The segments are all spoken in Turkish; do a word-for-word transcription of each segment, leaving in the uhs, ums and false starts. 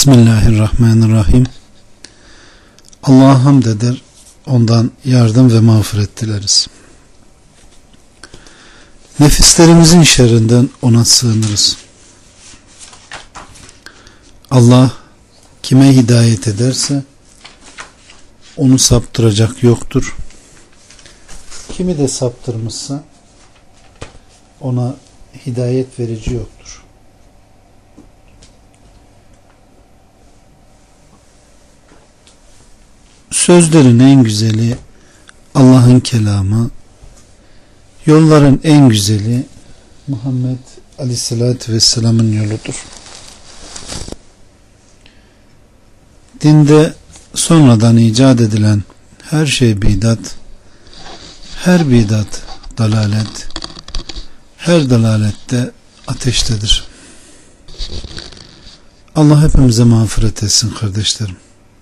Bismillahirrahmanirrahim. Allah'a hamd eder, ondan yardım ve mağfiret dileriz. Nefislerimizin şerrinden ona sığınırız. Allah kime hidayet ederse onu saptıracak yoktur. Kimi de saptırmışsa ona hidayet verici yoktur. Sözlerin en güzeli Allah'ın kelamı, yolların en güzeli Muhammed Aleyhisselatü Vesselam'ın yoludur. Dinde sonradan icat edilen her şey bidat, her bidat dalalet, her dalalette ateştedir. Allah hepimize mağfiret etsin kardeşlerim.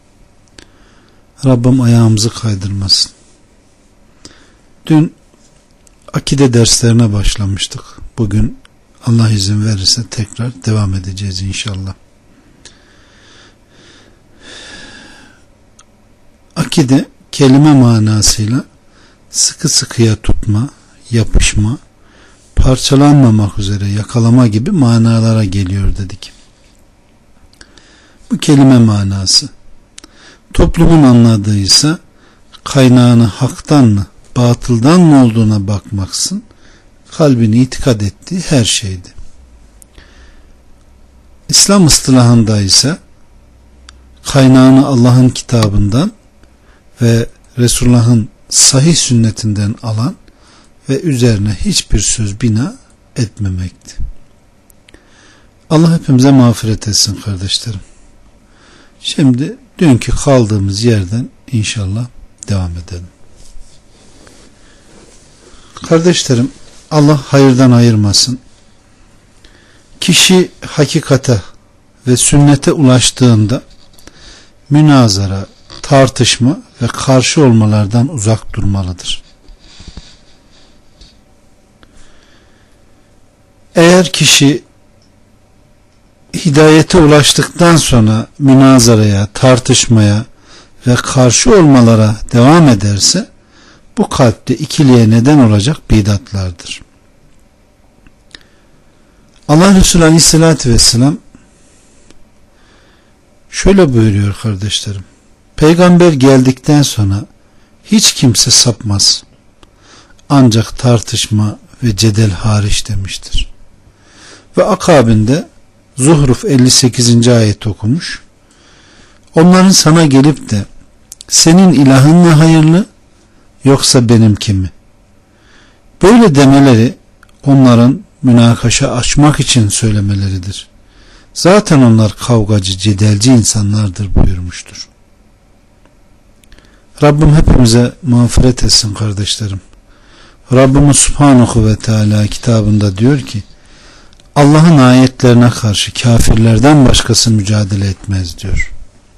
Rabbim ayağımızı kaydırmasın. Dün akide derslerine başlamıştık. Bugün Allah izin verirse tekrar devam edeceğiz inşallah. Akide kelime manasıyla sıkı sıkıya tutma, yapışma, parçalanmamak üzere yakalama gibi manalara geliyor dedik. Bu kelime manası toplumun anladığıysa kaynağını haktan mı batıldan mı olduğuna bakmaksın, kalbini itikad ettiği her şeydi. İslam ıstılahında ise kaynağını Allah'ın kitabından ve Resulullah'ın sahih sünnetinden alan ve üzerine hiçbir söz bina etmemekti. Allah hepimize mağfiret etsin kardeşlerim. Şimdi dünkü kaldığımız yerden inşallah devam edelim. Kardeşlerim, Allah hayırdan ayırmasın. Kişi hakikate ve sünnete ulaştığında münazara, tartışma ve karşı olmalardan uzak durmalıdır. Eğer kişi hidayete ulaştıktan sonra münazaraya, tartışmaya ve karşı olmalara devam ederse bu kalpte ikiliğe neden olacak bidatlardır. Allah Resulü Aleyhisselatü Vesselam şöyle buyuruyor kardeşlerim. Peygamber geldikten sonra hiç kimse sapmaz. Ancak tartışma ve cedel hariç demiştir. Ve akabinde Zuhruf elli sekizinci ayet okumuş. Onların sana gelip de senin ilahın mı hayırlı yoksa benimki mi? Böyle demeleri onların münakaşa açmak için söylemeleridir. Zaten onlar kavgacı, cedelci insanlardır buyurmuştur. Rabbim hepimize mağfiret etsin kardeşlerim. Rabbimiz Subhanahu ve Teala kitabında diyor ki Allah'ın ayetlerine karşı kafirlerden başkası mücadele etmez diyor.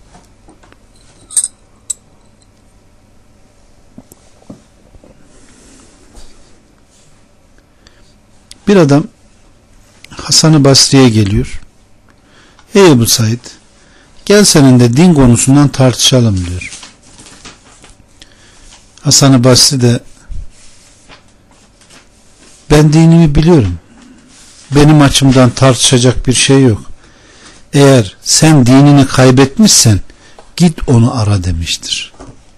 Bir adam Hasan-ı Basri'ye geliyor. Ey Ebu Said, gel seninle din konusundan tartışalım diyor. Hasan-ı Basri de ben dinimi biliyorum. Benim açımdan tartışacak bir şey yok. Eğer sen dinini kaybetmişsen git onu ara demiştir.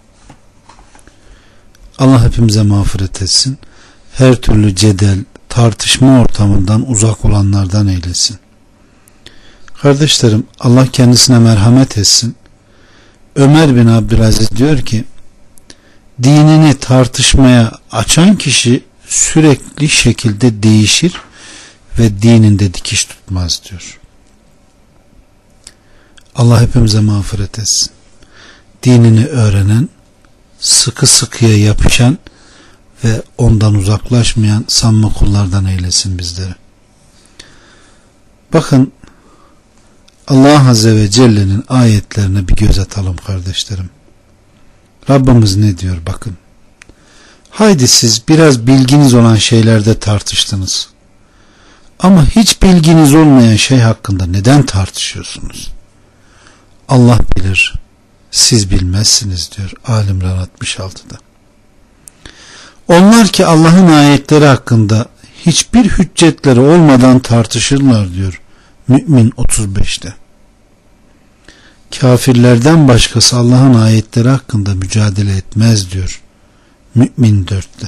Allah hepimize mağfiret etsin. Her türlü cedel, tartışma ortamından uzak olanlardan eylesin. Kardeşlerim, Allah kendisine merhamet etsin. Ömer bin Abdülaziz diyor ki dinini tartışmaya açan kişi sürekli şekilde değişir ve dininde dikiş tutmaz diyor. Allah hepimize mağfiret etsin. Dinini öğrenen, sıkı sıkıya yapışan ve ondan uzaklaşmayan samimi kullardan eylesin bizleri. Bakın Allah Azze ve Celle'nin ayetlerine bir göz atalım kardeşlerim. Rabbimiz ne diyor bakın. Haydi siz biraz bilginiz olan şeylerde tartıştınız. Ama hiç bilginiz olmayan şey hakkında neden tartışıyorsunuz? Allah bilir, siz bilmezsiniz diyor Ali İmran altmış altıda. Onlar ki Allah'ın ayetleri hakkında hiçbir hüccetleri olmadan tartışırlar diyor Mü'min otuz beşte. Kafirlerden başkası Allah'ın ayetleri hakkında mücadele etmez diyor Mü'min dörtte.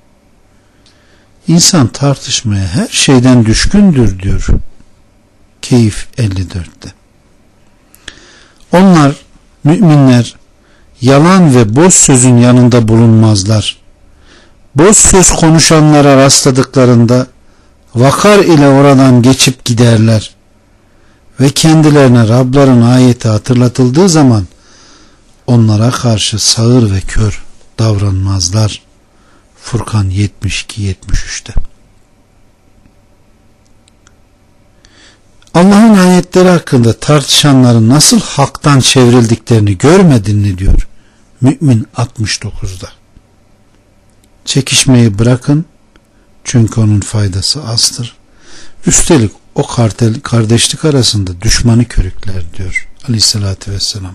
İnsan tartışmaya her şeyden düşkündür diyor Keyif elli dörtte. Onlar, müminler, yalan ve boş sözün yanında bulunmazlar. Boş söz konuşanlara rastladıklarında vakar ile oradan geçip giderler. Ve kendilerine Rabların ayeti hatırlatıldığı zaman onlara karşı sağır ve kör davranmazlar. Furkan yetmiş iki yetmiş üçte. Allah'ın ayetleri hakkında tartışanların nasıl haktan çevrildiklerini görmedin mi diyor Mü'min altmış dokuzda. Çekişmeyi bırakın çünkü onun faydası azdır. Üstelik o kartel, kardeşlik arasında düşmanı körükler diyor Aleyhisselatü Vesselam.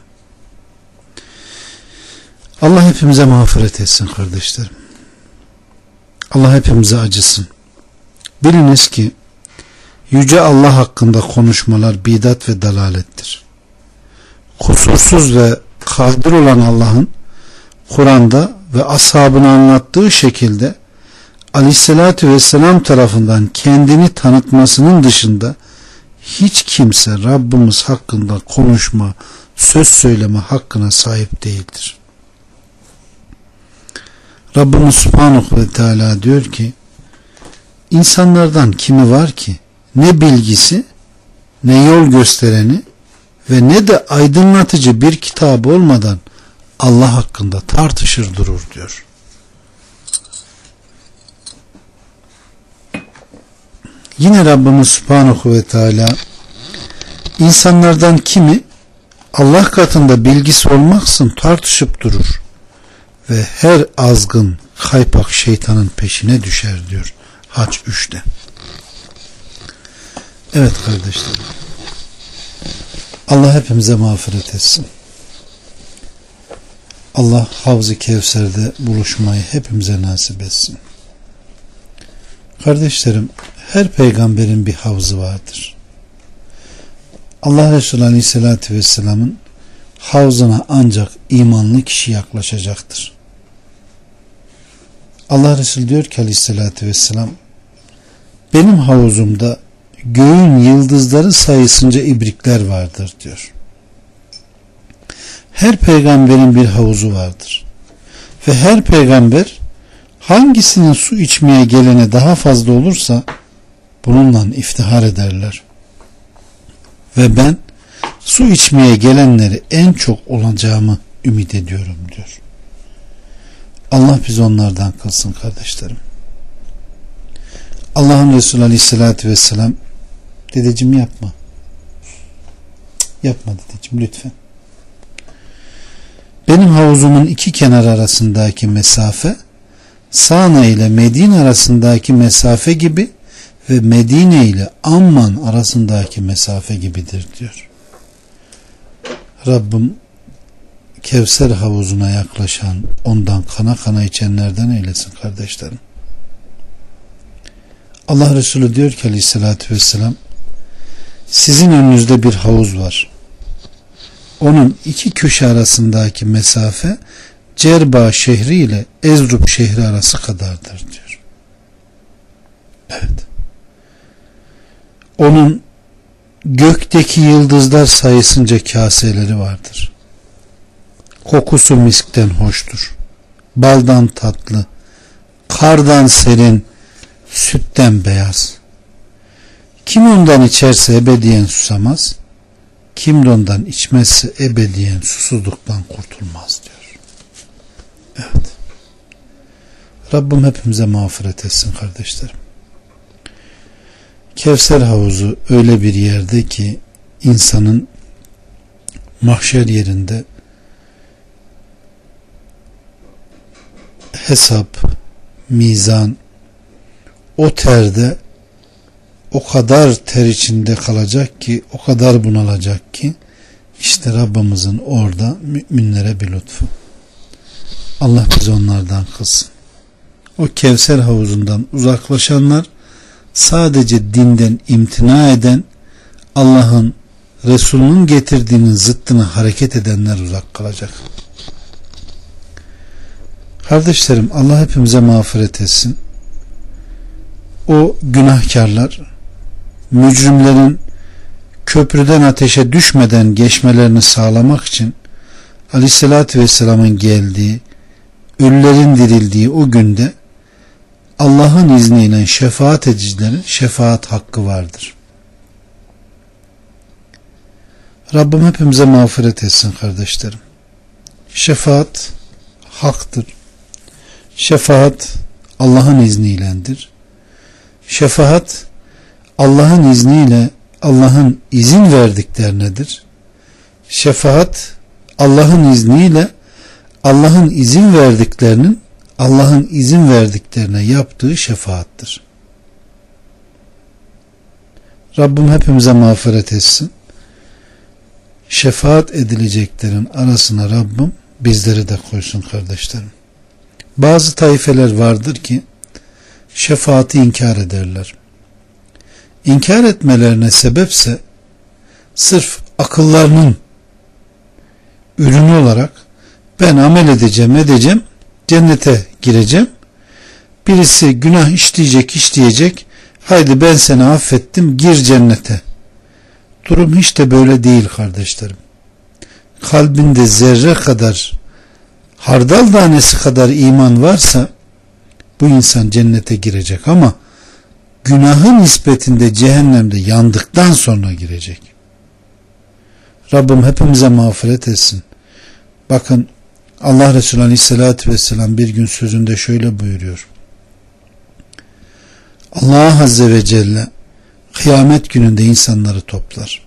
Allah hepimize mağfiret etsin kardeşlerim. Allah hepimize acısın. Biliniz ki Yüce Allah hakkında konuşmalar bidat ve dalalettir. Kusursuz ve kadir olan Allah'ın Kur'an'da ve ashabına anlattığı şekilde Aleyhisselatü Vesselam tarafından kendini tanıtmasının dışında hiç kimse Rabbimiz hakkında konuşma, söz söyleme hakkına sahip değildir. Rabbimiz Subhanahu ve Teala diyor ki, insanlardan kimi var ki ne bilgisi, ne yol göstereni ve ne de aydınlatıcı bir kitabı olmadan Allah hakkında tartışır durur diyor. Yine Rabbimiz Subhanahu ve Teala insanlardan kimi Allah katında bilgisi olmaksızın tartışıp durur ve her azgın kaypak şeytanın peşine düşer diyor Hac üçte. Evet kardeşlerim, Allah hepimize mağfiret etsin. Allah Havz-ı Kevser'de buluşmayı hepimize nasip etsin. Kardeşlerim, her peygamberin bir havzı vardır. Allah Resulü Aleyhisselatü Vesselam'ın havzına ancak imanlı kişi yaklaşacaktır. Allah Resulü diyor ki Aleyhisselatü Vesselam, benim havuzumda göğün yıldızları sayısınca ibrikler vardır diyor. Her peygamberin bir havuzu vardır. Ve her peygamber hangisinin su içmeye gelene daha fazla olursa bununla iftihar ederler. Ve ben su içmeye gelenleri en çok olacağımı ümit ediyorum diyor. Allah bizi onlardan kılsın kardeşlerim. Allah'ın Resulü Aleyhisselatü Vesselam, dedeciğim yapma. Yapma dedeciğim lütfen. Benim havuzumun iki kenar arasındaki mesafe Sana ile Medine arasındaki mesafe gibi ve Medine ile Amman arasındaki mesafe gibidir diyor. Rabbim Kevser havuzuna yaklaşan, ondan kana kana içenlerden eylesin kardeşlerim. Allah Resulü diyor ki Aleyhisselatü Vesselam, sizin önünüzde bir havuz var. Onun iki köşe arasındaki mesafe Cerba şehri ile Ezrub şehri arası kadardır diyor. Evet. Onun gökteki yıldızlar sayısınca kaseleri vardır. Kokusu miskten hoştur. Baldan tatlı, kardan serin, sütten beyaz. Kim ondan içerse ebediyen susamaz, kim de ondan içmezse ebediyen susuzluktan kurtulmaz diyor. Evet. Rabbim hepimize mağfiret etsin kardeşlerim. Kevser havuzu öyle bir yerde ki insanın mahşer yerinde hesap, mizan, o terde o kadar ter içinde kalacak ki, o kadar bunalacak ki İşte Rabbimizin orada müminlere bir lütfu. Allah bizi onlardan kılsın. O Kevser havuzundan uzaklaşanlar sadece dinden imtina eden, Allah'ın Resulünün getirdiğinin zıttını hareket edenler uzak kalacak. Kardeşlerim, Allah hepimize mağfiret etsin. O günahkarlar, mücrimlerin köprüden ateşe düşmeden geçmelerini sağlamak için Aleyhisselatü Vesselam'ın geldiği, ölülerin dirildiği o günde Allah'ın izniyle şefaat edicilerin şefaat hakkı vardır. Rabbim hepimize mağfiret etsin kardeşlerim. Şefaat haktır. Şefaat Allah'ın izniyledir. Şefaat Allah'ın izniyle Allah'ın izin verdiklerinedir. Şefaat Allah'ın izniyle Allah'ın izin verdiklerinin Allah'ın izin verdiklerine yaptığı şefaattir. Rabbim hepimize mağfiret etsin. Şefaat edileceklerin arasına Rabbim bizleri de koysun kardeşlerim. Bazı taifeler vardır ki şefaati inkar ederler. İnkar etmelerine sebepse sırf akıllarının ürünü olarak ben amel edeceğim edeceğim cennete gireceğim. Birisi günah işleyecek işleyecek, haydi ben seni affettim, gir cennete. Durum hiç de böyle değil kardeşlerim. Kalbinde zerre kadar, hardal tanesi kadar iman varsa bu insan cennete girecek ama günahın nispetinde cehennemde yandıktan sonra girecek. Rabbim hepimize mağfiret etsin. Bakın, Allah Resulü Aleyhisselatü Vesselam bir gün sözünde şöyle buyuruyor. Allah Azze ve Celle kıyamet gününde insanları toplar.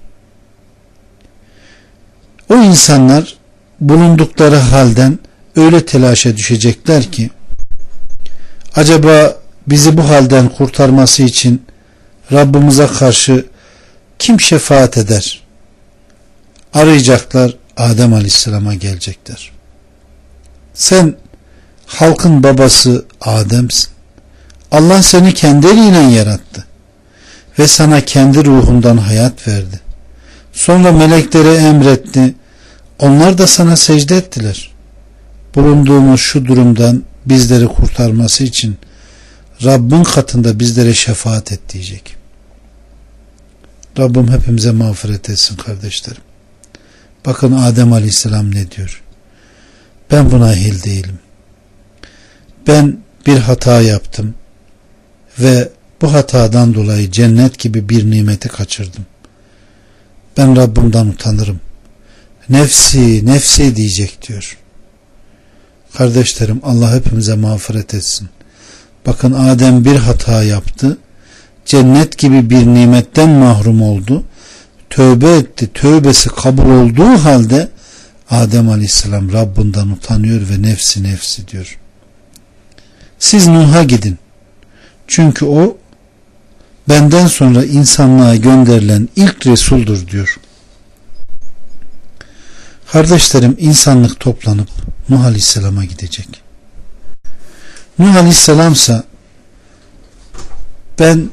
O insanlar bulundukları halden öyle telaşa düşecekler ki acaba bizi bu halden kurtarması için Rabbimize karşı kim şefaat eder? Arayacaklar, Adem Aleyhisselam'a gelecekler. Sen halkın babası Adem'sin. Allah seni kendi eliyle yarattı ve sana kendi ruhundan hayat verdi. Sonra meleklere emretti. Onlar da sana secde ettiler. Bulunduğumuz şu durumdan bizleri kurtarması için Rabbin katında bizlere şefaat et diyecek. Rabbim hepimize mağfiret etsin kardeşlerim. Bakın Adem Aleyhisselam ne diyor? Ben buna ehil değilim. Ben bir hata yaptım ve bu hatadan dolayı cennet gibi bir nimeti kaçırdım. Ben Rabbimden utanırım. Nefsi, nefsi diyecek diyor. Kardeşlerim, Allah hepimize mağfiret etsin. Bakın, Adem bir hata yaptı. Cennet gibi bir nimetten mahrum oldu. Tövbe etti. Tövbesi kabul olduğu halde Adem Aleyhisselam Rabbinden utanıyor ve nefsi nefsi diyor. Siz Nuh'a gidin. Çünkü o benden sonra insanlığa gönderilen ilk Resul'dur diyor. Kardeşlerim, insanlık toplanıp Nuh Aleyhisselam'a gidecek. Nuh Aleyhisselamsa ben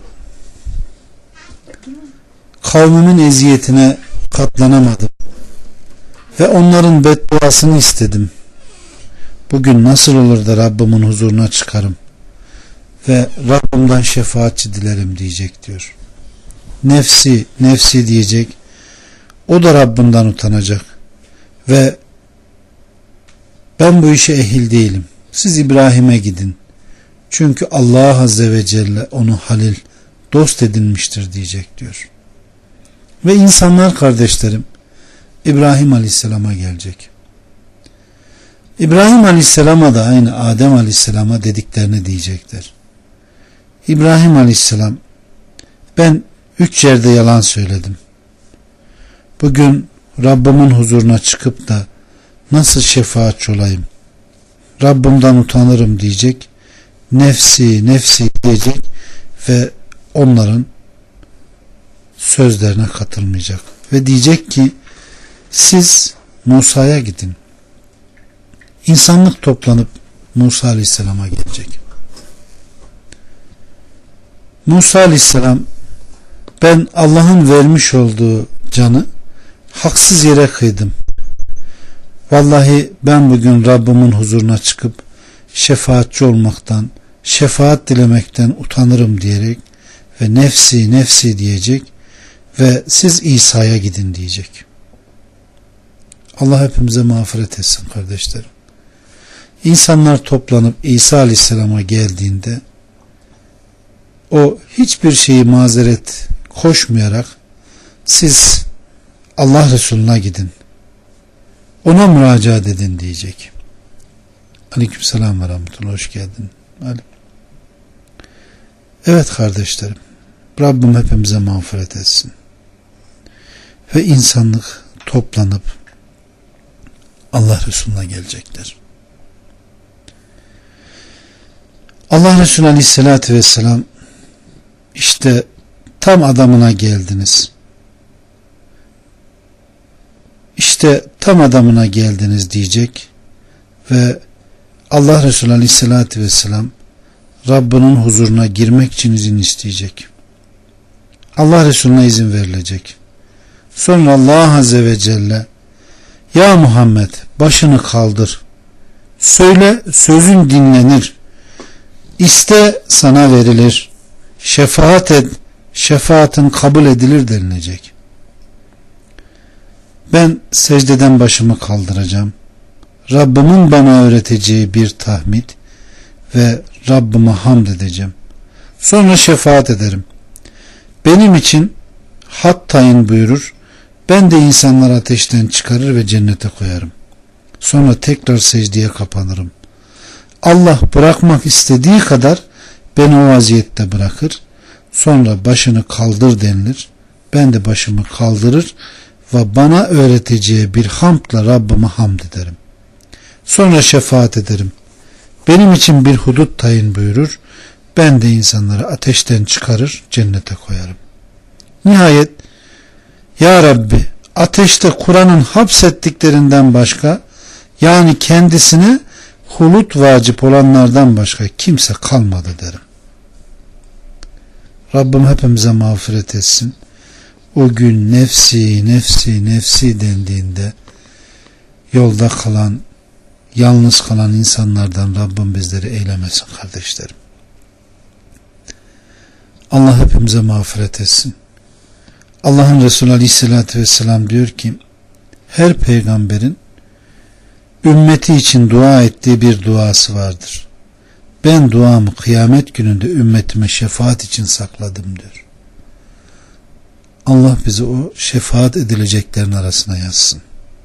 kavmimin eziyetine katlanamadım ve onların bedduasını istedim. Bugün nasıl olur da Rabbimin huzuruna çıkarım ve Rabbimden şefaatçi dilerim diyecek diyor. Nefsi, nefsi diyecek. O da Rabbinden utanacak ve ben bu işe ehil değilim. Siz İbrahim'e gidin. Çünkü Allah Azze ve Celle onu halil, dost edinmiştir diyecek diyor. Ve insanlar kardeşlerim İbrahim Aleyhisselam'a gelecek. İbrahim Aleyhisselam'a da aynı Adem Aleyhisselam'a dediklerini diyecekler. İbrahim Aleyhisselam, ben üç yerde yalan söyledim. Bugün Rabbimin huzuruna çıkıp da nasıl şefaatçi olayım? Rabbimden utanırım diyecek. Nefsi, nefsi diyecek ve onların sözlerine katılmayacak. Ve diyecek ki Siz Musa'ya gidin. İnsanlık toplanıp Musa Aleyhisselam'a gelecek. Musa Aleyhisselam, ben Allah'ın vermiş olduğu canı haksız yere kıydım. Vallahi ben bugün Rabbimin huzuruna çıkıp şefaatçi olmaktan, şefaat dilemekten utanırım diyerek ve nefsi nefsi diyecek ve siz İsa'ya gidin diyecek. Allah hepimize mağfiret etsin kardeşlerim. İnsanlar toplanıp İsa Aleyhisselam'a geldiğinde o hiçbir şeyi mazeret koşmayarak siz Allah Resulüne gidin, ona müracaat edin diyecek. Aleykümselam ve rahmetullah, hoş geldin. Evet kardeşlerim, Rabbim hepimize mağfiret etsin. Ve insanlık toplanıp Allah Resulüne gelecekler. Allah Resulü Aleyhisselatü Vesselam, işte tam adamına geldiniz. İşte tam adamına geldiniz diyecek ve Allah Resulü Aleyhisselatü Vesselam Rabbinin huzuruna girmek için izin isteyecek. Allah Resulüne izin verilecek. Sonra Allah Azze ve Celle, ya Muhammed başını kaldır, söyle sözün dinlenir, iste sana verilir, şefaat et, şefaatin kabul edilir denilecek. Ben secdeden başımı kaldıracağım. Rabbimin bana öğreteceği bir tahmid ve Rabbime hamd edeceğim. Sonra şefaat ederim. Benim için had tayin buyurur. Ben de insanları ateşten çıkarır ve cennete koyarım. Sonra tekrar secdeye kapanırım. Allah bırakmak istediği kadar beni o vaziyette bırakır. Sonra başını kaldır denilir. Ben de başımı kaldırır ve bana öğreteceği bir hamdla Rabbime hamd ederim. Sonra şefaat ederim. Benim için bir hudut tayin buyurur. Ben de insanları ateşten çıkarır, cennete koyarım. Nihayet, ya Rabbi, ateşte Kur'an'ın hapsettiklerinden başka, yani kendisine hulut vacip olanlardan başka kimse kalmadı derim. Rabbim hepimize mağfiret etsin. O gün nefsi nefsi nefsi dendiğinde yolda kalan, yalnız kalan insanlardan Rabbim bizleri eylemesin kardeşlerim. Allah hepimize mağfiret etsin. Allah'ın Resulü Aleyhisselatü Vesselam diyor ki, her peygamberin ümmeti için dua ettiği bir duası vardır. Ben duamı kıyamet gününde ümmetime şefaat için sakladım diyor. Allah bizi o şefaat edileceklerin arasına yazsın.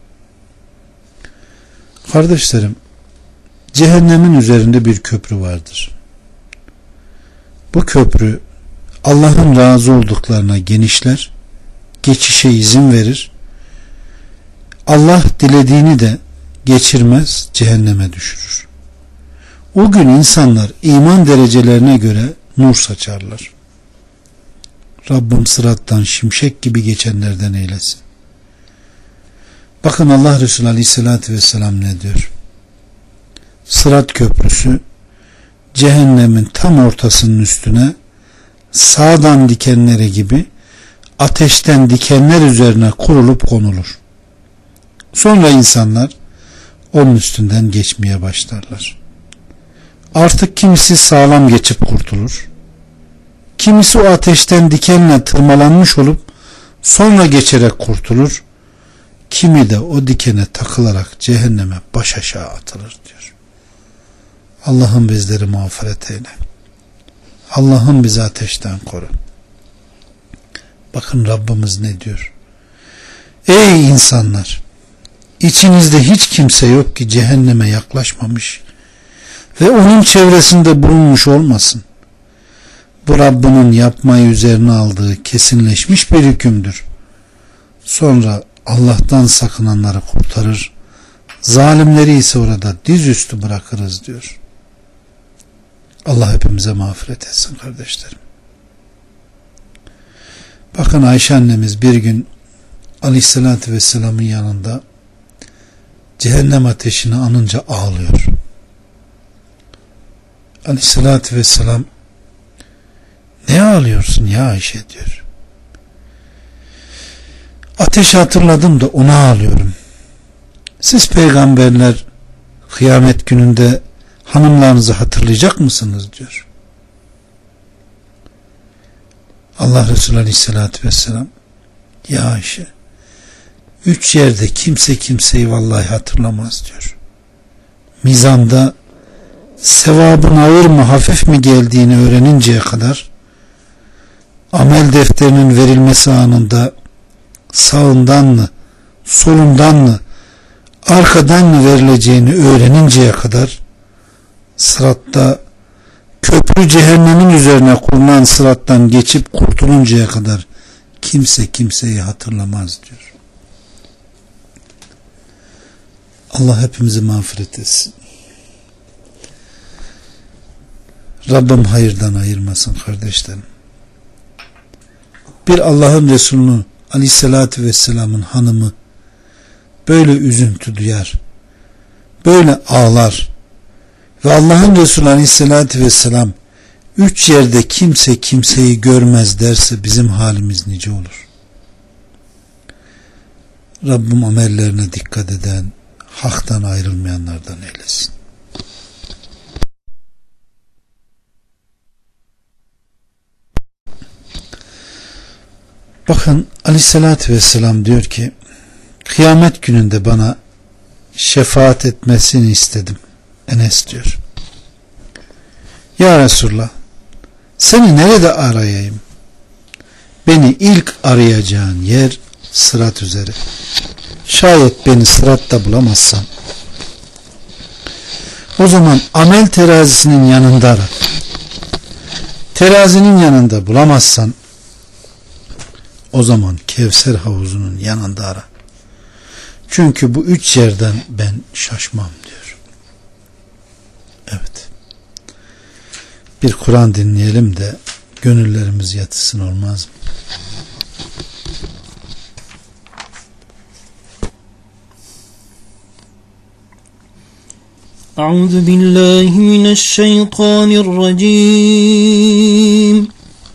Kardeşlerim, cehennemin üzerinde bir köprü vardır. Bu köprü Allah'ın razı olduklarına genişler, geçişe izin verir. Allah dilediğini de geçirmez, cehenneme düşürür. O gün insanlar iman derecelerine göre nur saçarlar. Rabbim sırattan şimşek gibi geçenlerden eylesin. Bakın Allah Resulü Aleyhisselatü Vesselam ne diyor? Sırat köprüsü cehennemin tam ortasının üstüne sağdan dikenleri gibi ateşten dikenler üzerine kurulup konulur. Sonra insanlar onun üstünden geçmeye başlarlar. Artık kimisi sağlam geçip kurtulur. Kimisi o ateşten dikenle tırmalanmış olup sonra geçerek kurtulur. Kimi de o dikene takılarak cehenneme baş aşağı atılır diyor. Allah'ım bizleri mağfiret eyle. Allah'ım bizi ateşten koru. Bakın Rabbimiz ne diyor? Ey insanlar! İçinizde hiç kimse yok ki cehenneme yaklaşmamış ve onun çevresinde bulunmuş olmasın. Bu Rabbinin yapmayı üzerine aldığı kesinleşmiş bir hükümdür. Sonra Allah'tan sakınanları kurtarır, zalimleri ise orada dizüstü bırakırız diyor. Allah hepimize mağfiret etsin kardeşlerim. Bakın Ayşe annemiz bir gün Aleyhisselatü Vesselam'ın yanında cehennem ateşini anınca ağlıyor. Aleyhisselatü Vesselam, ne ağlıyorsun ya Ayşe diyor. Ateşi hatırladım da ona ağlıyorum. Siz peygamberler kıyamet gününde hanımlarınızı hatırlayacak mısınız diyor. Allah Resulü Aleyhisselatü Vesselam, ya Ayşe, üç yerde kimse kimseyi vallahi hatırlamaz diyor. Mizanda sevabın ağır mı hafif mi geldiğini öğreninceye kadar, amel defterinin verilmesi anında sağından mı solundan mı arkadan mı verileceğini öğreninceye kadar, sıratta köprü cehennemin üzerine kurulan sırattan geçip kurtuluncaya kadar kimse kimseyi hatırlamaz diyor. Allah hepimizi mağfiret etsin. Rabbim hayırdan ayırmasın kardeşlerim. Bir Allah'ın Resulü Aleyhisselatü Vesselam'ın hanımı böyle üzüntü duyar, böyle ağlar ve Allah'ın Resulü Aleyhisselatü Vesselam üç yerde kimse kimseyi görmez derse bizim halimiz nice olur. Rabbim amellerine dikkat eden, haktan ayrılmayanlardan eylesin. Bakın Aleyhisselatü Vesselam diyor ki, kıyamet gününde bana şefaat etmesini istedim. Enes diyor. Ya Resulullah, seni nerede arayayım? Beni ilk arayacağın yer sırat üzeri. Şayet beni sıratta bulamazsan, o zaman amel terazisinin yanında ara. Terazinin yanında bulamazsan, o zaman Kevser havuzunun yanında ara. Çünkü bu üç yerden ben şaşmam diyor. Evet. Bir Kur'an dinleyelim de gönüllerimiz yatışsın, olmaz mı? Euzu billahi mineşşeytanirracim.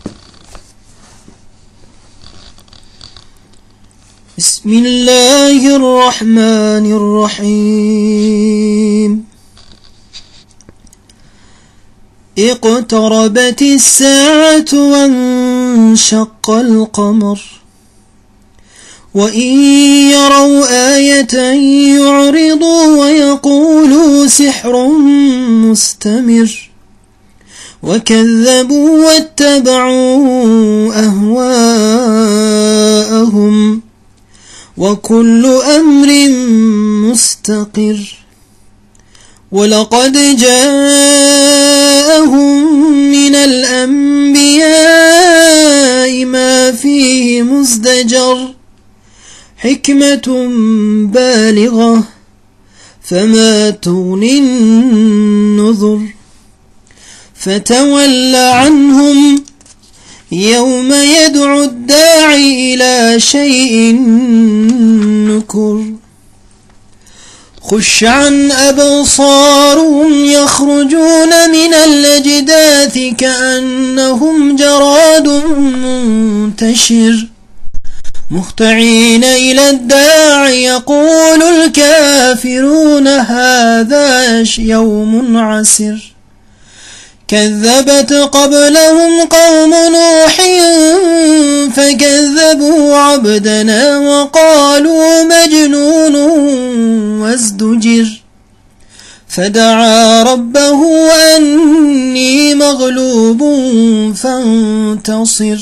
Bismillahirrahmanirrahim. اقتربت الساعة وانشق القمر وإن يروا آية يعرضوا ويقولوا سحر مستمر وكذبوا واتبعوا أهواءهم وكل أمر مستقر وَلَقَدْ جَاءَهُمْ مِنَ الْأَنْبِيَاءِ مَا فِيهِ مُزْدَجَرٌ حِكْمَةٌ بَالِغَةٌ فَمَا تُغْنِ النُّذُرُ فَتَوَلَّ عَنْهُمْ يَوْمَ يَدْعُ الدَّاعِ إِلَى شَيْءٍ نُكُرٍ خش عن أبصارهم يخرجون من الأجداث كأنهم جراد منتشر مهطعين إلى الداع يقول الكافرون هذا يوم عسر كذبت قبلهم قوم نوح فكذبوا عبدنا وقالوا مجنون وازدجر فدعا ربه أني مغلوب فانتصر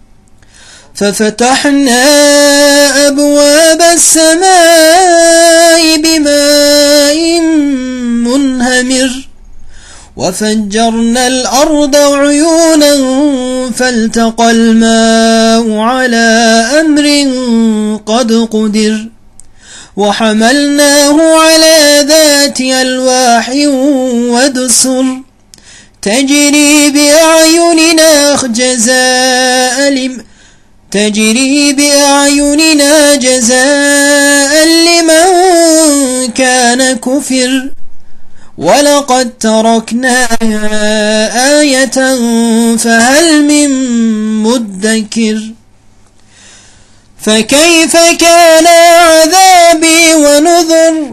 ففتحنا أبواب السماء بماء منهمر وفجرنا الأرض عيونا فالتقى الماء على أمر قد قدر وحملناه على ذات ألواح ودسر تجري بأعيننا جزاء لمن تجري بأعيننا جزاء لمن كان كفر ولقد تركناها آية فهل من مدكر فكيف كان عذابي ونذر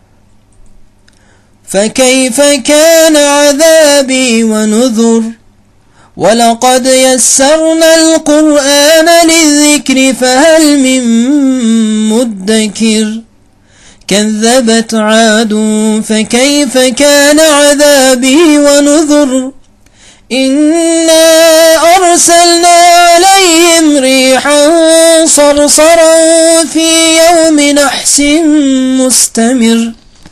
فكيف كان عذابي ونذر ولقد يسرنا القرآن للذكر فهل من مدكر كذبت عاد فكيف كان عذابي ونذر إنا أرسلنا عليهم ريحا صرصرا في يوم نحس مستمر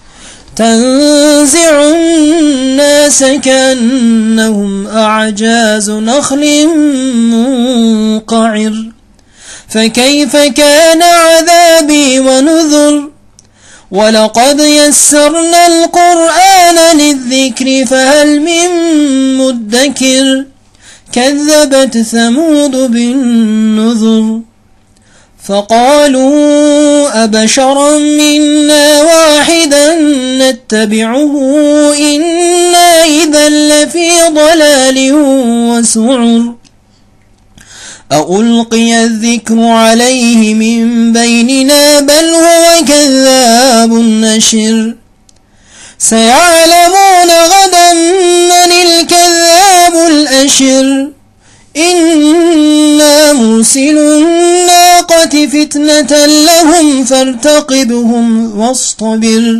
تنزع الناس كأنهم أعجاز نخل منقعر فكيف كان عذابي ونذر ولقد يسرنا القرآن للذكر فهل من مدكر كذبت ثمود بالنذر فقالوا أبشرا منا واحدا نتبعه إنا إذا لفي ضلال وسعر ألقي الذكر عليه من بيننا بل هو كذاب نشر سيعلمون غدا من الكذاب الأشر إنا مرسل الناقة فتنة لهم فارتقبهم واصطبر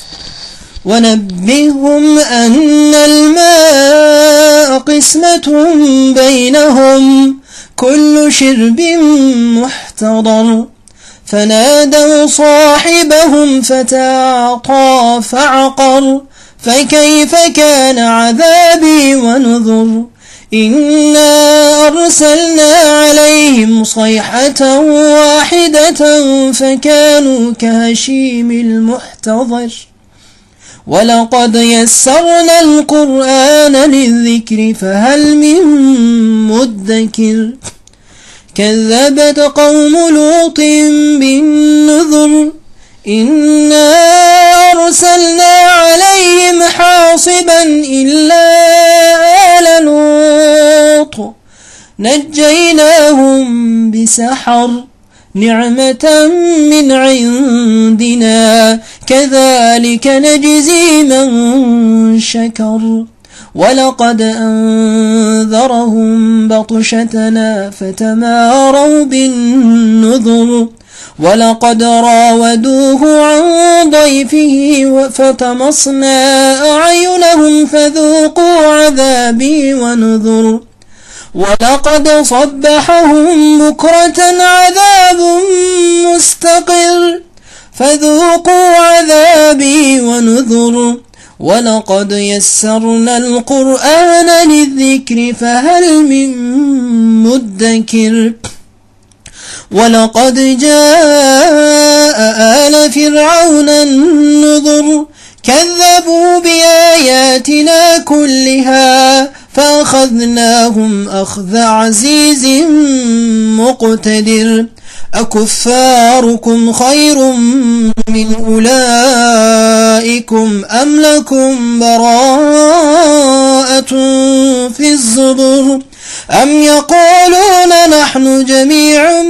ونبئهم أن الماء قسمة بينهم كل شرب محتضر فنادوا صاحبهم فتعاطى فعقر فكيف كان عذابي ونذر إنا أرسلنا عليهم صيحة واحدة فكانوا كهشيم المحتضر ولقد يسرنا القرآن للذكر فهل من مدكر كذبت قوم لوط بالنذر إنا أرسلنا عليهم حاصبا إلا آل لوط نجيناهم بسحر نعمة من عندنا كذلك نجزي من شكر ولقد أنذرهم بطشتنا فتماروا بالنذر ولقد راودوه عن ضيفه فتمصنا أعينهم فذوقوا عذابي ونذر ولقد صبحهم بكرة عذاب مستقر فذوقوا عذابي ونذر ولقد يسرنا القرآن للذكر فهل من مدكر ولقد جاء آل فرعون النذر كذبوا بآياتنا كلها فأخذناهم أخذ عزيز مقتدر أكفاركم خير من أولئكم أم لكم براءة في الزبر أم يقولون نحن جميع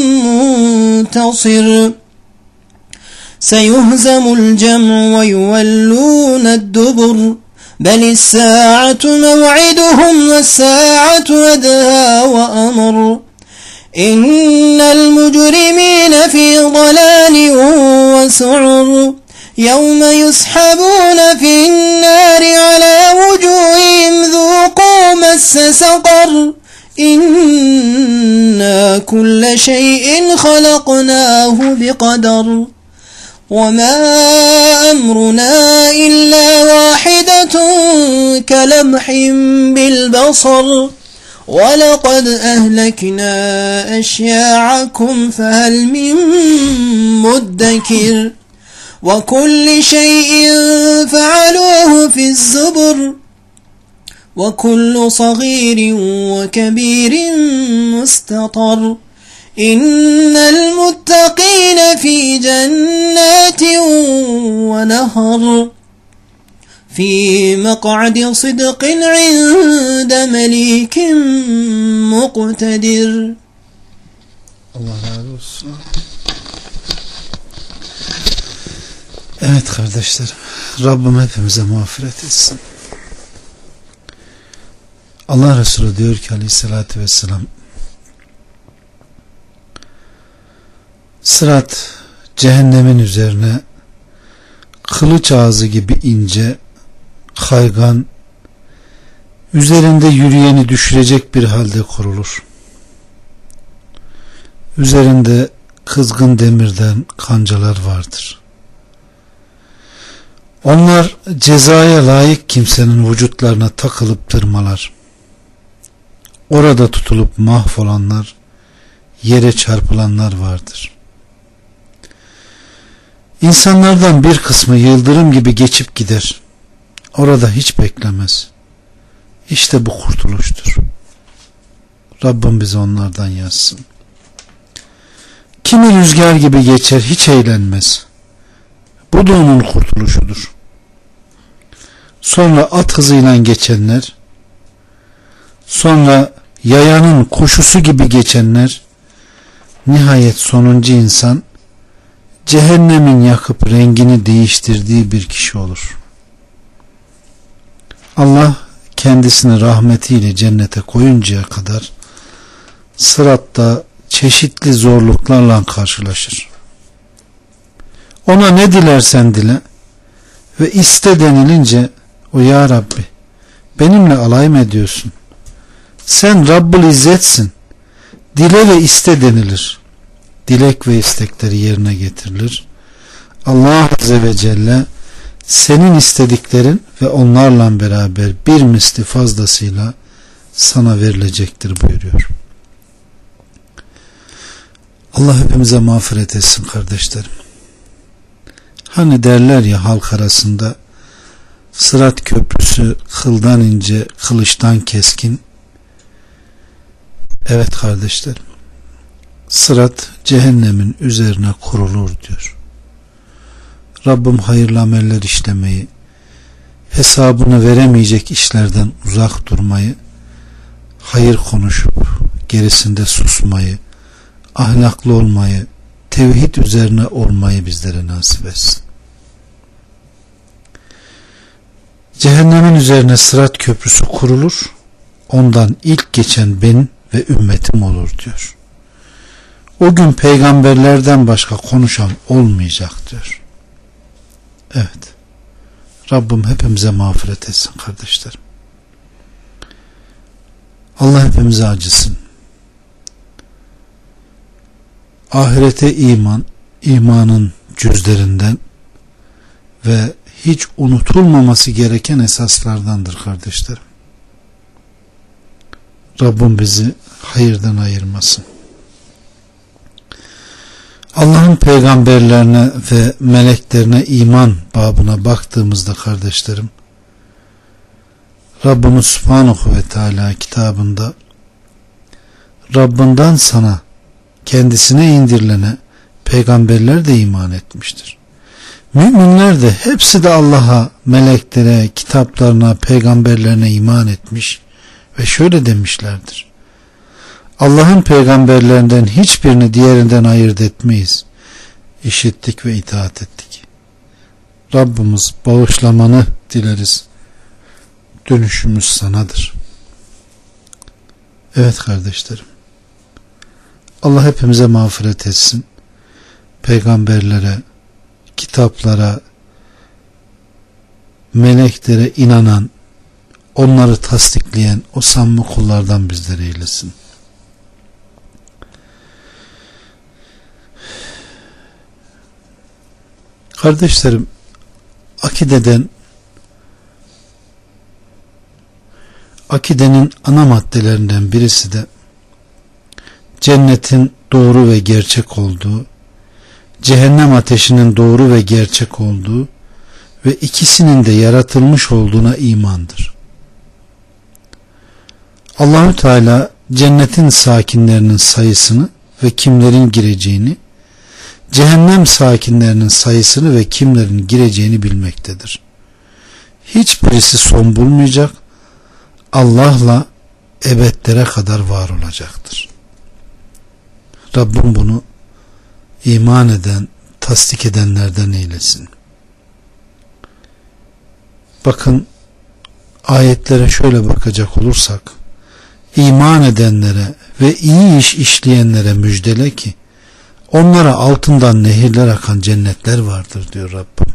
منتصر سيهزم الجمع ويولون الدبر بل الساعة موعدهم والساعة أدهى وأمر إن المجرمين في ضلال وسعر يوم يسحبون في النار على وجوههم ذوقوا مس سقر إنا كل شيء خلقناه بقدر وما أمرنا إلا واحدة كلمح بالبصر ولقد أهلكنا أشياعكم فهل من مدكر وكل شيء فعلوه في الزبر وكل صغير وكبير مستطر innel muttakine fi cennetin ve nehar fi mek'adi sıdkın inde melikin muqtedir. Allah razı olsun. Evet kardeşlerim, Rabbim hepimize mağfiret etsin. Allah Resulü diyor ki aleyhissalatü vesselam, sırat cehennemin üzerine kılıç ağzı gibi ince, kaygan, üzerinde yürüyeni düşürecek bir halde kurulur. Üzerinde kızgın demirden kancalar vardır. Onlar cezaya layık kimsenin vücutlarına takılıp tırmalar. Orada tutulup mahvolanlar, yere çarpılanlar vardır. İnsanlardan bir kısmı yıldırım gibi geçip gider. Orada hiç beklemez. İşte bu kurtuluştur. Rabbim bizi onlardan yazsın. Kimi rüzgar gibi geçer, hiç eğlenmez. Bu da onun kurtuluşudur. Sonra at hızıyla geçenler, sonra yayanın koşusu gibi geçenler, nihayet sonuncu insan cehennemin yakıp rengini değiştirdiği bir kişi olur. Allah kendisini rahmetiyle cennete koyuncaya kadar sıratta çeşitli zorluklarla karşılaşır. Ona ne dilersen dile ve iste denilince o, ya Rabbi benimle alay mı ediyorsun? Sen Rabbul İzzet'sin. Dile ve iste denilir. Dilek ve istekleri yerine getirilir. Allah Azze ve Celle senin istediklerin ve onlarla beraber bir misli fazlasıyla sana verilecektir buyuruyor. Allah hepimize mağfiret etsin kardeşlerim. Hani derler ya halk arasında, Sırat köprüsü kıldan ince, kılıçtan keskin. Evet kardeşlerim, sırat cehennemin üzerine kurulur diyor. Rabbim hayırlı ameller işlemeyi, hesabını veremeyecek işlerden uzak durmayı, hayır konuşup gerisinde susmayı, ahlaklı olmayı, tevhid üzerine olmayı bizlere nasip etsin. Cehennemin üzerine sırat köprüsü kurulur, ondan ilk geçen ben ve ümmetim olur diyor. O gün peygamberlerden başka konuşan olmayacak diyor. Evet, Rabbim hepimize mağfiret etsin kardeşlerim. Allah hepimize acısın. Ahirete iman, imanın cüzlerinden ve hiç unutulmaması gereken esaslardandır kardeşlerim. Rabbim bizi hayırdan ayırmasın. Allah'ın peygamberlerine ve meleklerine iman babına baktığımızda kardeşlerim, Rabbimiz Subhanahu ve Teala kitabında Rabbinden sana kendisine indirilene peygamberler de iman etmiştir. Müminler de hepsi de Allah'a, meleklere, kitaplarına, peygamberlerine iman etmiş ve şöyle demişlerdir: Allah'ın peygamberlerinden hiçbirini diğerinden ayırt etmeyiz. İşittik ve itaat ettik. Rabbimiz bağışlamanı dileriz. Dönüşümüz sanadır. Evet kardeşlerim, Allah hepimize mağfiret etsin. Peygamberlere, kitaplara, meleklere inanan, onları tasdikleyen o samimi kullardan bizleri eylesin. Kardeşlerim, akideden akidenin ana maddelerinden birisi de cennetin doğru ve gerçek olduğu, cehennem ateşinin doğru ve gerçek olduğu ve ikisinin de yaratılmış olduğuna imandır. Allahü Teala cennetin sakinlerinin sayısını ve kimlerin gireceğini, cehennem sakinlerinin sayısını ve kimlerin gireceğini bilmektedir. Hiçbirisi son bulmayacak, Allah'la ebedlere kadar var olacaktır. Rabbim bunu iman eden, tasdik edenlerden eylesin. Bakın, ayetlere şöyle bakacak olursak, iman edenlere ve iyi iş işleyenlere müjdele ki onlara altından nehirler akan cennetler vardır diyor Rabbim.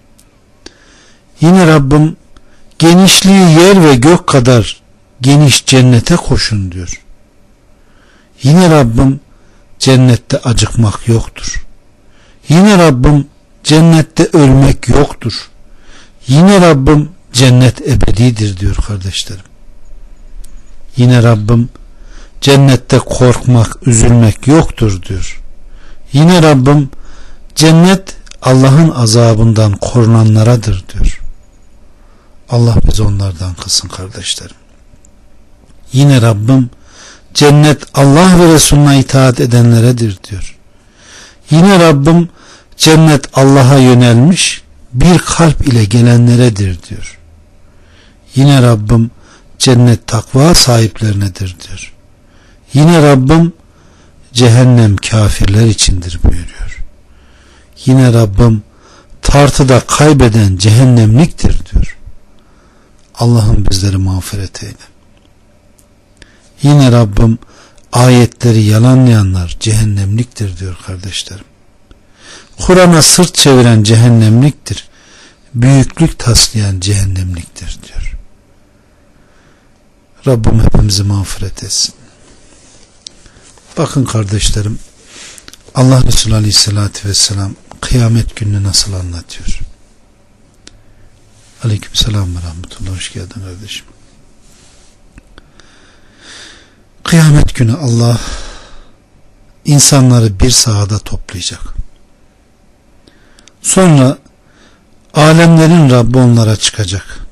Yine Rabbim genişliği yer ve gök kadar geniş cennete koşun diyor. Yine Rabbim cennette acıkmak yoktur. Yine Rabbim cennette ölmek yoktur. Yine Rabbim cennet ebedidir diyor kardeşlerim. Yine Rabbim cennette korkmak, üzülmek yoktur diyor. Yine Rabbim cennet Allah'ın azabından korunanlaradır diyor. Allah bizi onlardan kılsın kardeşlerim. Yine Rabbim cennet Allah ve Resulüne itaat edenleredir diyor. Yine Rabbim cennet Allah'a yönelmiş bir kalp ile gelenleredir diyor. Yine Rabbim cennet takva sahiplerinedir diyor. Yine Rabbim cehennem kafirler içindir buyuruyor. Yine Rabbim tartıda kaybeden cehennemliktir diyor. Allah'ım bizleri mağfiret eyle. Yine Rabbim ayetleri yalanlayanlar cehennemliktir diyor kardeşlerim. Kur'an'a sırt çeviren cehennemliktir. Büyüklük taslayan cehennemliktir diyor. Rabbim hepimizi mağfiret etsin. Bakın kardeşlerim, Allah Resulü Aleyhisselatü Vesselam kıyamet gününü nasıl anlatıyor? Aleykümselam ve rahmetullah. Hoş geldin kardeşim. Kıyamet günü Allah insanları bir sahada toplayacak. Sonra alemlerin Rabbi onlara çıkacak.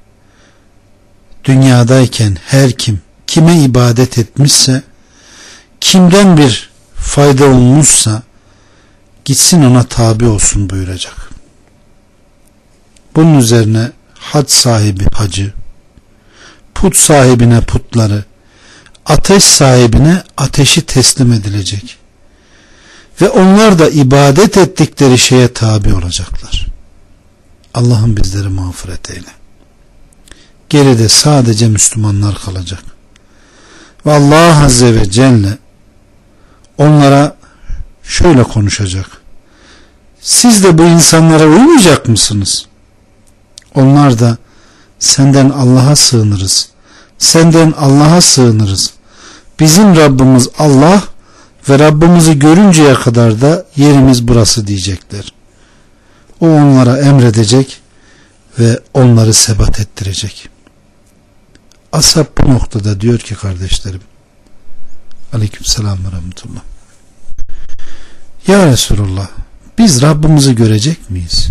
Dünyadayken her kim kime ibadet etmişse, kimden bir fayda olmuşsa gitsin ona tabi olsun buyuracak. Bunun üzerine hac sahibi hacı, put sahibine putları, ateş sahibine ateşi teslim edilecek. Ve onlar da ibadet ettikleri şeye tabi olacaklar. Allah'ım bizleri mağfiret eyle. Geride sadece Müslümanlar kalacak. Ve Allah Azze ve Celle onlara şöyle konuşacak. Siz de bu insanlara uymayacak mısınız? Onlar da senden Allah'a sığınırız. Senden Allah'a sığınırız. Bizim Rabbimiz Allah ve Rabbimizi görünceye kadar da yerimiz burası diyecekler. O onlara emredecek ve onları sebat ettirecek. Ashab bu noktada diyor ki kardeşlerim, aleykümselam ve rahmetullah, ya Resulullah, biz Rabbimizi görecek miyiz?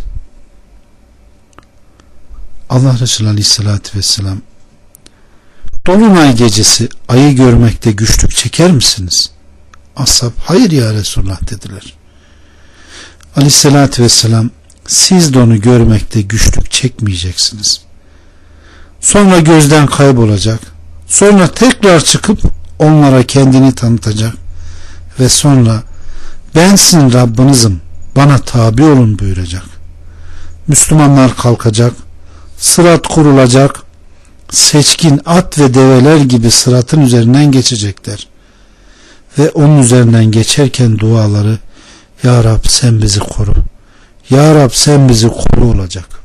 Allah Resulü Aleyhisselatü Vesselam, Dolunay gecesi ayı görmekte güçlük çeker misiniz? Ashab, hayır ya Resulullah dediler. Aleyhisselatü Vesselam, siz de onu görmekte güçlük çekmeyeceksiniz. Sonra gözden kaybolacak. Sonra tekrar çıkıp onlara kendini tanıtacak. Ve sonra ben sizin Rabbinizim, bana tabi olun buyuracak. Müslümanlar kalkacak. Sırat kurulacak. Seçkin at ve develer gibi sıratın üzerinden geçecekler. Ve onun üzerinden geçerken duaları, Ya Rab sen bizi koru, Ya Rab sen bizi koru olacak.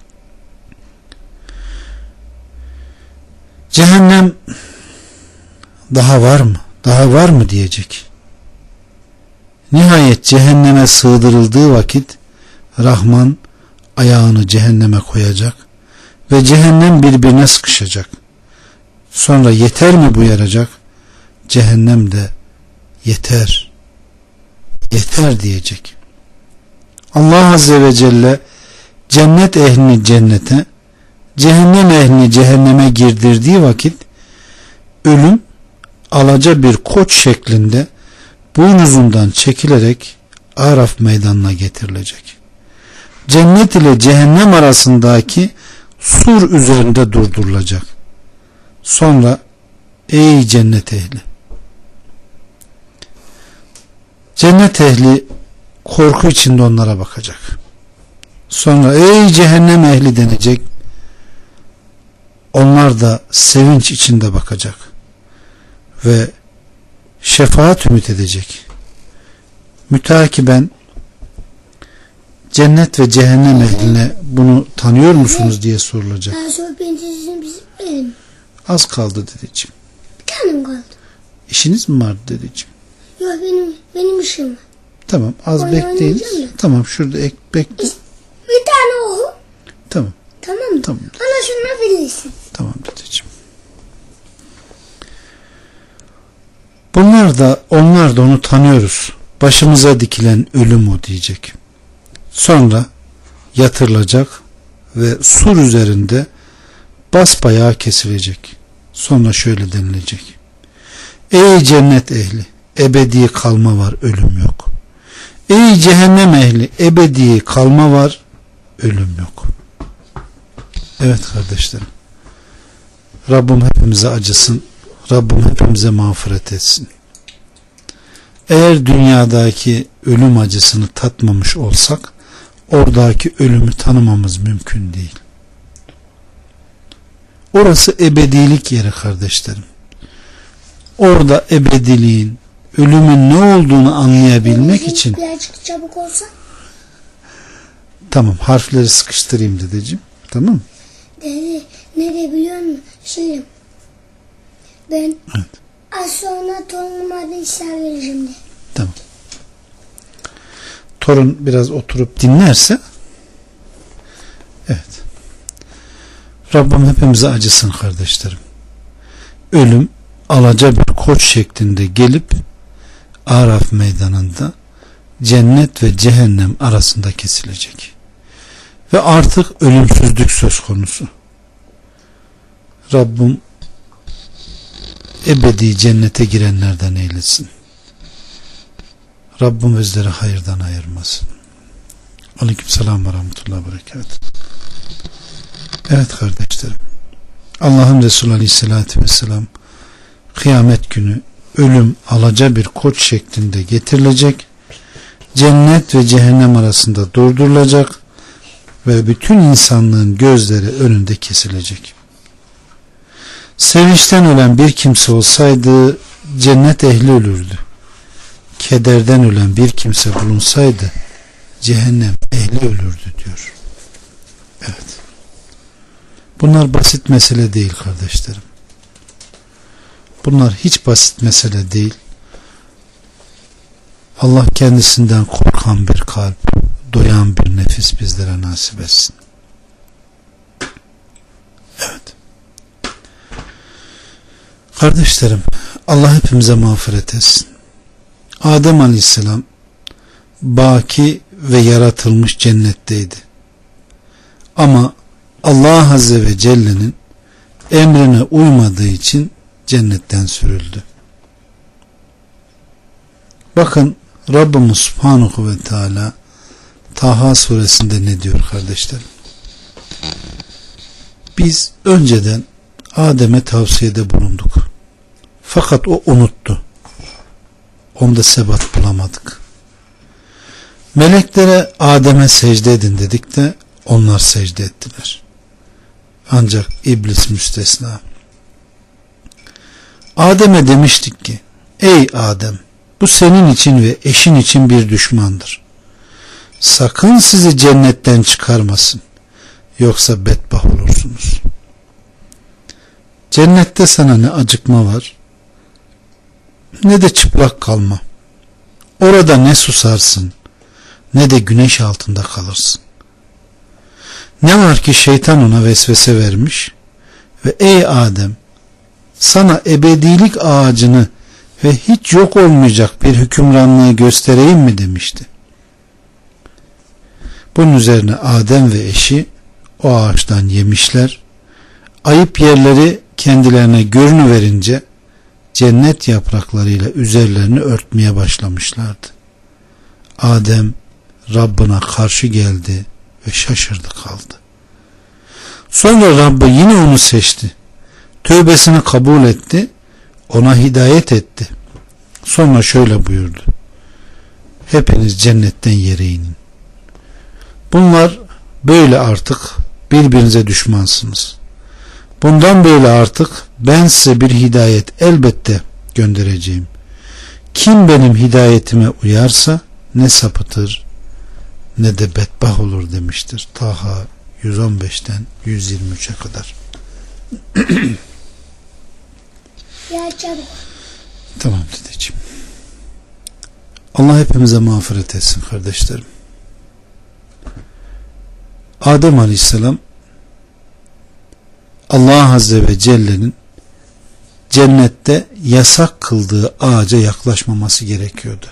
Cehennem daha var mı? Daha var mı diyecek. Nihayet cehenneme sığdırıldığı vakit Rahman ayağını cehenneme koyacak ve cehennem birbirine sıkışacak. Sonra yeter mi buyuracak? Cehennem de yeter, yeter diyecek. Allah Azze ve Celle cennet ehlini cennete, cehennem ehlini cehenneme girdirdiği vakit ölüm alaca bir koç şeklinde boynuzundan çekilerek Araf meydanına getirilecek. Cennet ile cehennem arasındaki sur üzerinde durdurulacak. Sonra ey cennet ehli, cennet ehli korku içinde onlara bakacak. Sonra ey cehennem ehli denecek. Onlar da sevinç içinde bakacak ve şefaat ümit edecek. Mütakiben cennet ve cehennem ehline bunu tanıyor musunuz diye sorulacak. Az kaldı dedeciğim. Bir tanem kaldı. İşiniz mi vardı dedeciğim? Yok, benim benim işim var. Tamam, az Oyun bekleyin. Tamam, şurada ek bekle. Bir tane oku. Tamam. Tamam mı? Tamam. Bana şunu bilirsin. Tamam dedeciğim. Bunlar da onlar da onu tanıyoruz. Başımıza dikilen ölüm o diyecek. Sonra yatırılacak ve sur üzerinde basbayağı kesilecek. Sonra şöyle denilecek. Ey cennet ehli, ebedi kalma var, ölüm yok. Ey cehennem ehli, ebedi kalma var, ölüm yok. Evet kardeşlerim, Rabbim hepimize acısın, Rabbim hepimize mağfiret etsin. Eğer dünyadaki ölüm acısını tatmamış olsak, oradaki ölümü tanımamız mümkün değil. Orası ebedilik yeri kardeşlerim. Orada ebediliğin, ölümün ne olduğunu anlayabilmek için birazcık çabuk olsa. Tamam, harfleri sıkıştırayım dedeciğim. Tamam mı? Dedi, ne de biliyor musun? Şimdi ben evet. az sonra torunuma da işler vereceğim de. Tamam. Torun biraz oturup dinlerse evet. Rabbim hepimize acısın kardeşlerim. Ölüm alaca bir koç şeklinde gelip Araf meydanında cennet ve cehennem arasında kesilecek. Ve artık ölümsüzlük söz konusu. Rabbim ebedi cennete girenlerden eylesin. Rabbim bizleri hayırdan ayırmasın. Aleykümselam ve rahmetullahi ve berekatuhu. Evet kardeşlerim, Allah'ın Resulü Aleyhisselatü Vesselam kıyamet günü ölüm alaca bir koç şeklinde getirilecek, cennet ve cehennem arasında durdurulacak ve bütün insanlığın gözleri önünde kesilecek. Sevinçten ölen bir kimse olsaydı cennet ehli ölürdü. Kederden ölen bir kimse bulunsaydı cehennem ehli ölürdü diyor. Evet. Bunlar basit mesele değil kardeşlerim. Bunlar hiç basit mesele değil. Allah kendisinden korkan bir kalp, doyan bir nefis bizlere nasip etsin. Evet. Kardeşlerim, Allah hepimize mağfiret etsin. Adem Aleyhisselam baki ve yaratılmış cennetteydi. Ama Allah Azze ve Celle'nin emrine uymadığı için cennetten sürüldü. Bakın Rabbimiz Subhanahu ve Teala Taha suresinde ne diyor kardeşlerim? Biz önceden Adem'e tavsiyede bulunduk. Fakat o unuttu. Onda sebat bulamadık. Meleklere Adem'e secde edin dedik de onlar secde ettiler. Ancak iblis müstesna. Adem'e demiştik ki, ey Adem, bu senin için ve eşin için bir düşmandır. Sakın sizi cennetten çıkarmasın. Yoksa bedbaht olursunuz. Cennette sana ne acıkma var, ne de çıplak kalma. Orada ne susarsın, ne de güneş altında kalırsın. Ne var ki şeytan ona vesvese vermiş ve ey Adem, sana ebedilik ağacını ve hiç yok olmayacak bir hükümranlığı göstereyim mi demişti. Bunun üzerine Adem ve eşi o ağaçtan yemişler. Ayıp yerleri kendilerine görünüverince cennet yapraklarıyla üzerlerini örtmeye başlamışlardı. Adem Rabbına karşı geldi ve şaşırdı kaldı. Sonra Rabbi yine onu seçti. Tövbesini kabul etti. Ona hidayet etti. Sonra şöyle buyurdu: hepiniz cennetten yere inin. Bunlar böyle artık birbirinize düşmansınız. Bundan böyle artık ben size bir hidayet elbette göndereceğim. Kim benim hidayetime uyarsa ne sapıtır ne de bedbaht olur demiştir. Taha yüz on beşten yüz yirmi üçe kadar. Ya çabuk. Tamam dedeciğim. Allah hepimize mağfiret etsin kardeşlerim. Adem Aleyhisselam Allah Azze ve Celle'nin cennette yasak kıldığı ağaca yaklaşmaması gerekiyordu.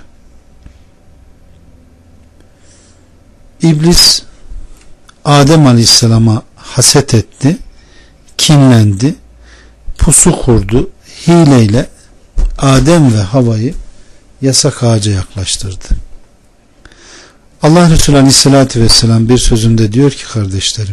İblis Adem Aleyhisselam'a haset etti, kinlendi, pusu kurdu, hileyle Adem ve Havva'yı yasak ağaca yaklaştırdı. Allah Resulü Aleyhisselatü Vesselam bir sözünde diyor ki kardeşlerim,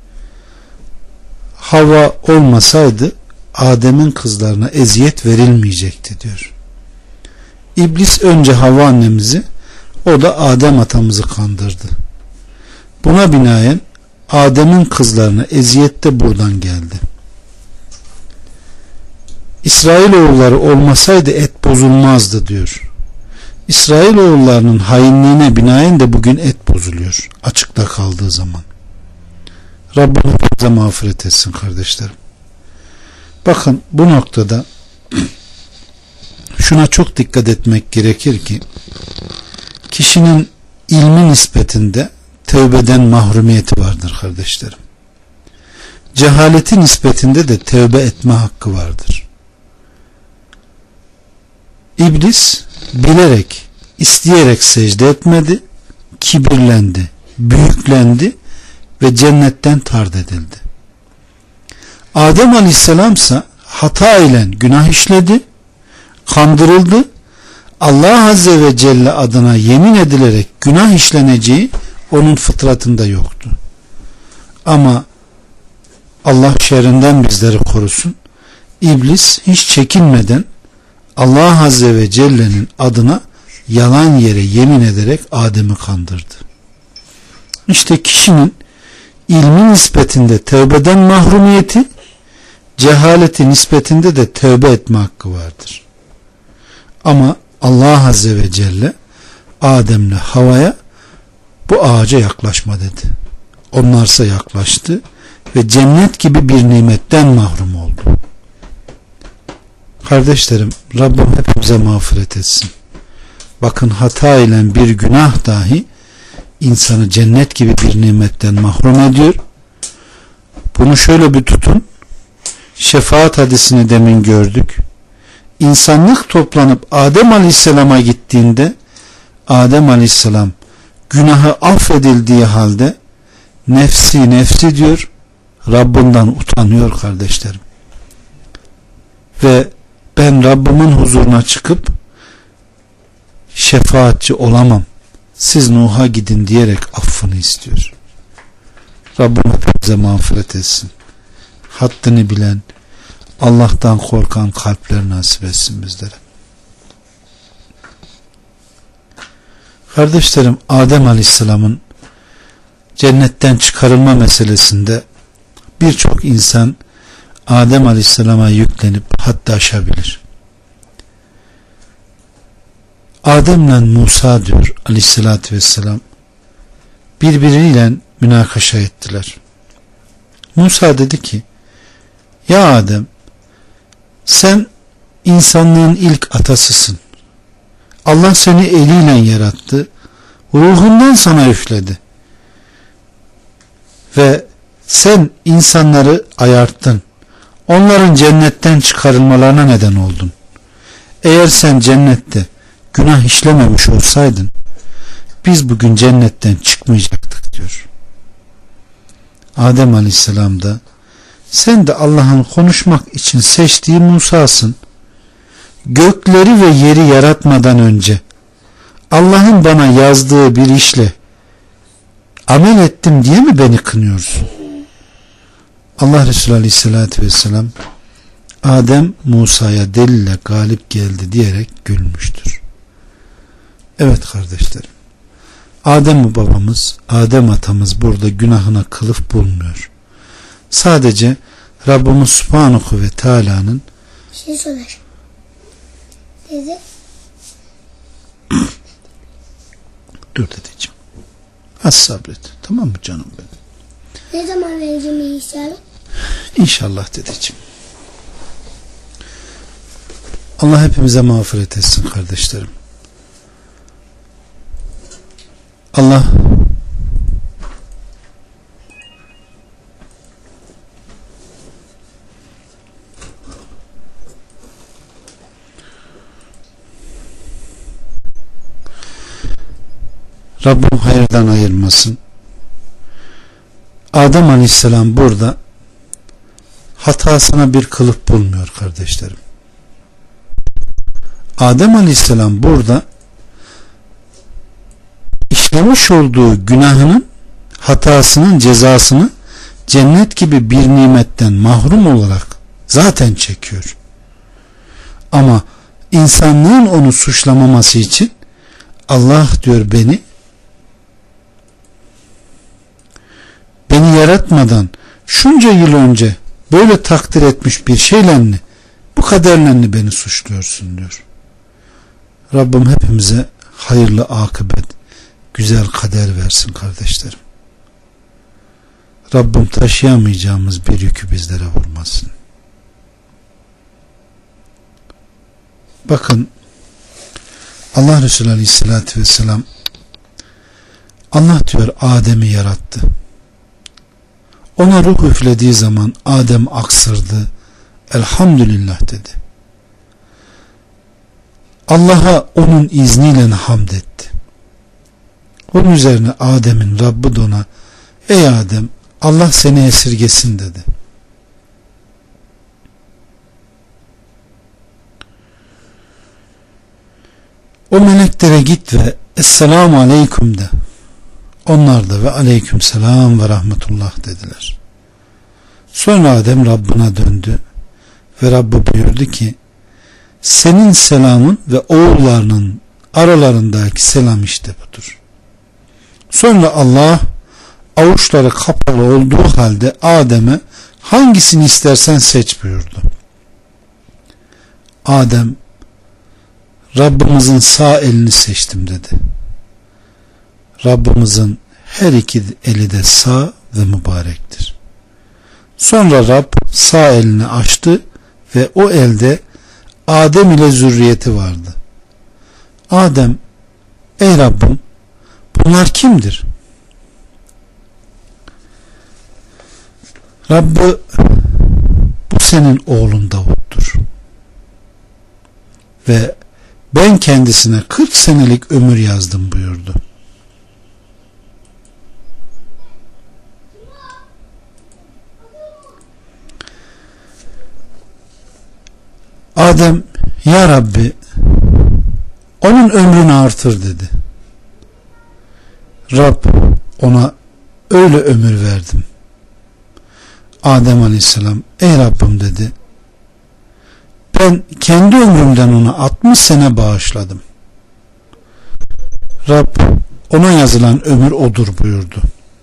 Havva olmasaydı Adem'in kızlarına eziyet verilmeyecekti diyor. İblis önce Havva annemizi, o da Adem atamızı kandırdı. Buna binaen Adem'in kızlarına eziyet de buradan geldi. İsrailoğulları olmasaydı et bozulmazdı diyor. İsrailoğullarının hainliğine binaen de bugün et bozuluyor açıkta kaldığı zaman. Rabbim hepimize mağfiret etsin kardeşlerim. Bakın bu noktada şuna çok dikkat etmek gerekir ki kişinin ilmi nispetinde tövbeden mahrumiyeti vardır kardeşlerim. Cehaleti nispetinde de tövbe etme hakkı vardır. İblis bilerek, isteyerek secde etmedi, kibirlendi, büyüklendi ve cennetten tard edildi. Adem Aleyhisselam ise hata ile günah işledi, kandırıldı. Allah Azze ve Celle adına yemin edilerek günah işleneceği onun fıtratında yoktu. Ama Allah şerrinden bizleri korusun. İblis hiç çekinmeden Allah Azze ve Celle'nin adına yalan yere yemin ederek Adem'i kandırdı. İşte kişinin ilmi nispetinde tövbeden mahrumiyeti, cehaleti nispetinde de tövbe etme hakkı vardır. Ama Allah Azze ve Celle Adem'le Havva'ya bu ağaca yaklaşma dedi. Onlarsa yaklaştı ve cennet gibi bir nimetten mahrum oldu. Kardeşlerim, Rabbim hepimize mağfiret etsin. Bakın hata ile bir günah dahi insanı cennet gibi bir nimetten mahrum ediyor. Bunu şöyle bir tutun. Şefaat hadisini demin gördük. İnsanlık toplanıp Adem Aleyhisselam'a gittiğinde Adem Aleyhisselam günahı affedildiği halde nefsi nefsi diyor, Rabbinden utanıyor kardeşlerim. Ve ben Rabbimin huzuruna çıkıp şefaatçi olamam, siz Nuh'a gidin diyerek affını istiyor. Rabbim hepimize mağfiret etsin. Haddini bilen, Allah'tan korkan kalpler nasip etsin bizlere. Kardeşlerim, Adem Aleyhisselam'ın cennetten çıkarılma meselesinde birçok insan Adem Aleyhisselam'a yüklenip haddi aşabilir. Adem'le Musa diyor Aleyhisselatü Vesselam birbiriyle münakaşa ettiler. Musa dedi ki, ya Adem, sen insanlığın ilk atasısın. Allah seni eliyle yarattı, ruhundan sana üfledi ve sen insanları ayarttın, onların cennetten çıkarılmalarına neden oldun. Eğer sen cennette günah işlememiş olsaydın biz bugün cennetten çıkmayacaktık diyor. Adem Aleyhisselam da sen de Allah'ın konuşmak için seçtiği Musa'sın. gökleri ve yeri yaratmadan önce Allah'ın bana yazdığı bir işle amel ettim diye mi beni kınıyorsun? Allah Resulü Aleyhisselatü Vesselam Adem Musa'ya delille galip geldi diyerek gülmüştür. Evet kardeşlerim, Adem babamız, Adem atamız burada günahına kılıf bulmuyor. Sadece Rabbimiz Subhanahu ve Teala'nın Bir şey sorar. Dedi. dur dedeciğim, az sabret, tamam mı canım benim? Ne zaman vereceğim İsa'yı? İnşallah dedeciğim. Allah hepimize mağfiret etsin kardeşlerim. Allah Rabbim hayırdan ayırmasın. Adem Aleyhisselam burada hatasına bir kılıf bulmuyor kardeşlerim. Adem Aleyhisselam burada işlemiş olduğu günahının, hatasının cezasını cennet gibi bir nimetten mahrum olarak zaten çekiyor. Ama insanlığın onu suçlamaması için Allah diyor beni beni yaratmadan şunca yıl önce böyle takdir etmiş bir şeyle bu kaderle beni suçluyorsun diyor. Rabbim hepimize hayırlı akıbet, güzel kader versin kardeşlerim. Rabbim taşıyamayacağımız bir yükü bizlere vurmasın. Bakın Allah Resulü Aleyhisselatü Vesselam Allah diyor Adem'i yarattı. Ona ruh üflediği zaman Adem aksırdı. Elhamdülillah dedi. Allah'a onun izniyle hamd etti. Onun üzerine Adem'in Rabbi de ona ey Adem Allah seni esirgesin dedi. O meleklere git ve Esselamu Aleyküm de. Onlar da ve Aleyküm Selam ve Rahmetullah dediler. Sonra Adem Rabbına döndü ve Rabbi buyurdu ki senin selamın ve oğullarının aralarındaki selam işte budur. Sonra Allah avuçları kapalı olduğu halde Adem'e hangisini istersen seç buyurdu. Adem Rabbimizin sağ elini seçtim dedi. Rabbimizin her iki eli de sağ ve mübarektir. Sonra Rab sağ elini açtı ve o elde Adem ile zürriyeti vardı. Adem ey Rabbim bunlar kimdir? Rabbi bu senin oğlun Davut'tur. Ve ben kendisine kırk senelik ömür yazdım buyurdu. Adem ya Rabbi onun ömrünü artır dedi. Rab ona öyle ömür verdim. Adem Aleyhisselam ey Rabbim dedi. Ben kendi ömrümden ona altmış sene bağışladım. Rab ona yazılan ömür odur buyurdu.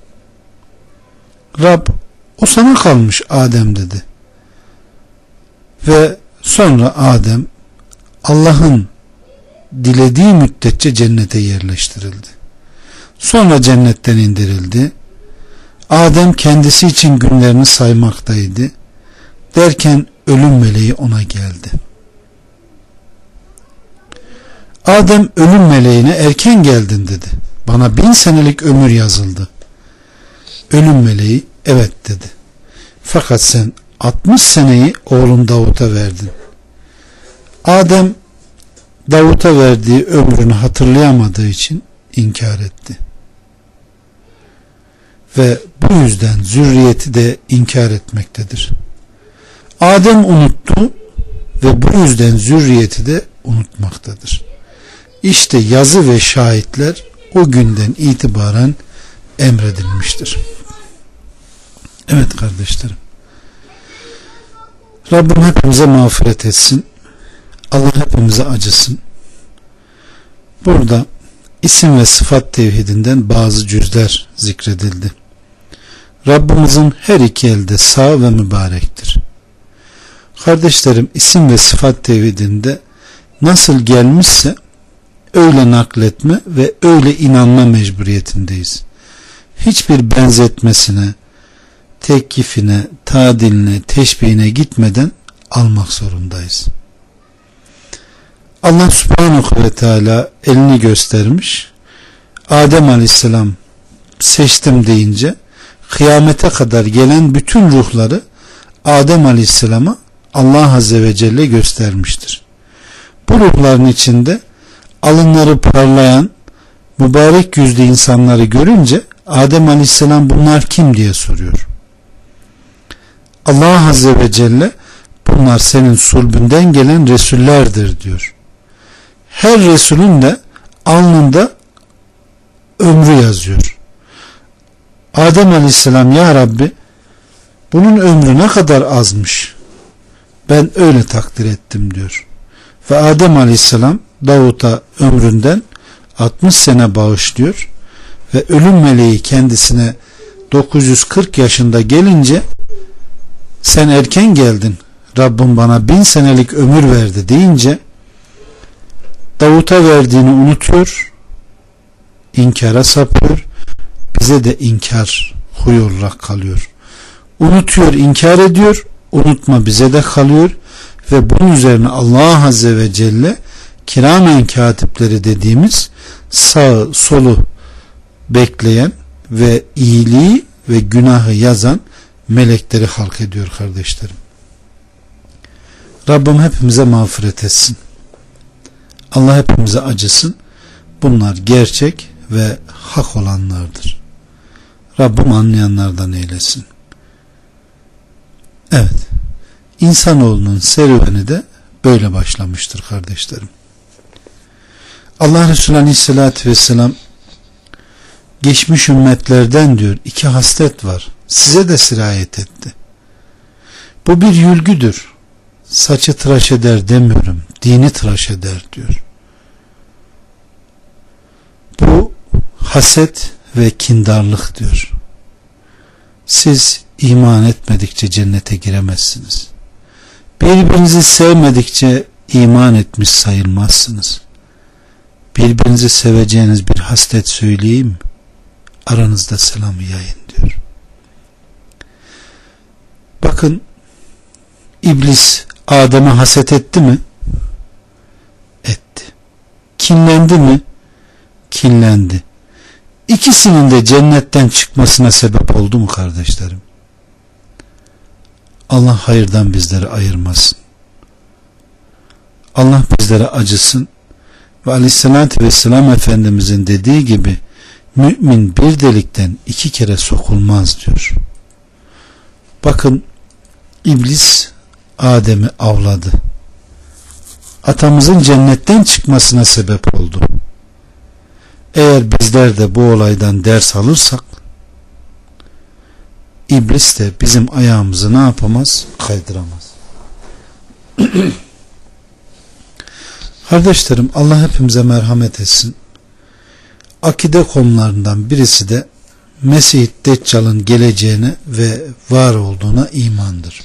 Rab o sana kalmış Adem dedi. Ve sonra Adem Allah'ın dilediği müddetçe cennete yerleştirildi. Sonra cennetten indirildi. Adem kendisi için günlerini saymaktaydı. Derken ölüm meleği ona geldi. Adem ölüm meleğine erken geldin dedi. Bana bin senelik ömür yazıldı. Ölüm meleği evet dedi. Fakat sen altmış seneyi oğlun Davut'a verdin. Adem Davut'a verdiği ömrünü hatırlayamadığı için inkar etti. Ve bu yüzden zürriyeti de inkar etmektedir. Adem unuttu ve bu yüzden zürriyeti de unutmaktadır. İşte yazı ve şahitler o günden itibaren emredilmiştir. Evet kardeşlerim, Rabbim hepimize mağfiret etsin. Allah hepimize acısın. Burada isim ve sıfat tevhidinden bazı cüzler zikredildi. Rabbimizin her iki elde sağ ve mübarektir. Kardeşlerim, isim ve sıfat tevhidinde nasıl gelmişse öyle nakletme ve öyle inanma mecburiyetindeyiz. Hiçbir benzetmesine, tekkifine, tadiline, teşbihine gitmeden almak zorundayız. Allah Subhanahu ve Teala elini göstermiş. Adem Aleyhisselam seçtim deyince kıyamete kadar gelen bütün ruhları Adem Aleyhisselam'a Allah Azze ve Celle göstermiştir. Bu ruhların içinde alınları parlayan mübarek yüzlü insanları görünce Adem Aleyhisselam bunlar kim diye soruyor. Allah Azze ve Celle bunlar senin sulbünden gelen Resullerdir diyor. Her Resulün de alnında ömrü yazıyor. Adem Aleyhisselam, ya Rabbi bunun ömrü ne kadar azmış, ben öyle takdir ettim diyor. Ve Adem Aleyhisselam Davut'a ömründen altmış sene bağışlıyor ve ölüm meleği kendisine dokuz yüz kırk yaşında gelince sen erken geldin, Rabbim bana bin senelik ömür verdi deyince Davut'a verdiğini unutuyor, inkara sapıyor, bize de inkar huy olarak kalıyor. Unutuyor, inkar ediyor, unutma bize de kalıyor ve bunun üzerine Allah Azze ve Celle kiramen katipleri dediğimiz sağ solu bekleyen ve iyiliği ve günahı yazan melekleri halk ediyor kardeşlerim. Rabbim hepimize mağfiret etsin. Allah hepimize acısın. Bunlar gerçek ve hak olanlardır. Rabbim anlayanlardan eylesin. Evet. İnsanoğlunun serüveni de böyle başlamıştır kardeşlerim. Allah Resulü Aleyhisselatü Vesselam geçmiş ümmetlerden diyor iki haslet var. Size de sirayet etti. Bu bir yülgüdür. Saçı tıraş eder demiyorum. Dini tıraş eder diyor. Bu haset ve kindarlık diyor. Siz iman etmedikçe cennete giremezsiniz. Birbirinizi sevmedikçe iman etmiş sayılmazsınız. Birbirinizi seveceğiniz bir haslet söyleyeyim, aranızda selamı yayın diyor. Bakın, İblis Adem'e haset etti mi? Etti. Kinlendi mi? Kinlendi. İkisinin de cennetten çıkmasına sebep oldu mu kardeşlerim? Allah hayırdan bizleri ayırmasın. Allah bizlere acısın ve Aleyhisselatü Vesselam Efendimizin dediği gibi mümin bir delikten iki kere sokulmaz diyor. Bakın, İblis Adem'i avladı. Atamızın cennetten çıkmasına sebep oldu. Eğer bizler de bu olaydan ders alırsak İblis de bizim ayağımızı ne yapamaz? Kaydıramaz. Kardeşlerim, Allah hepimize merhamet etsin. Akide konularından birisi de Mesih Deccal'ın geleceğine ve var olduğuna imandır.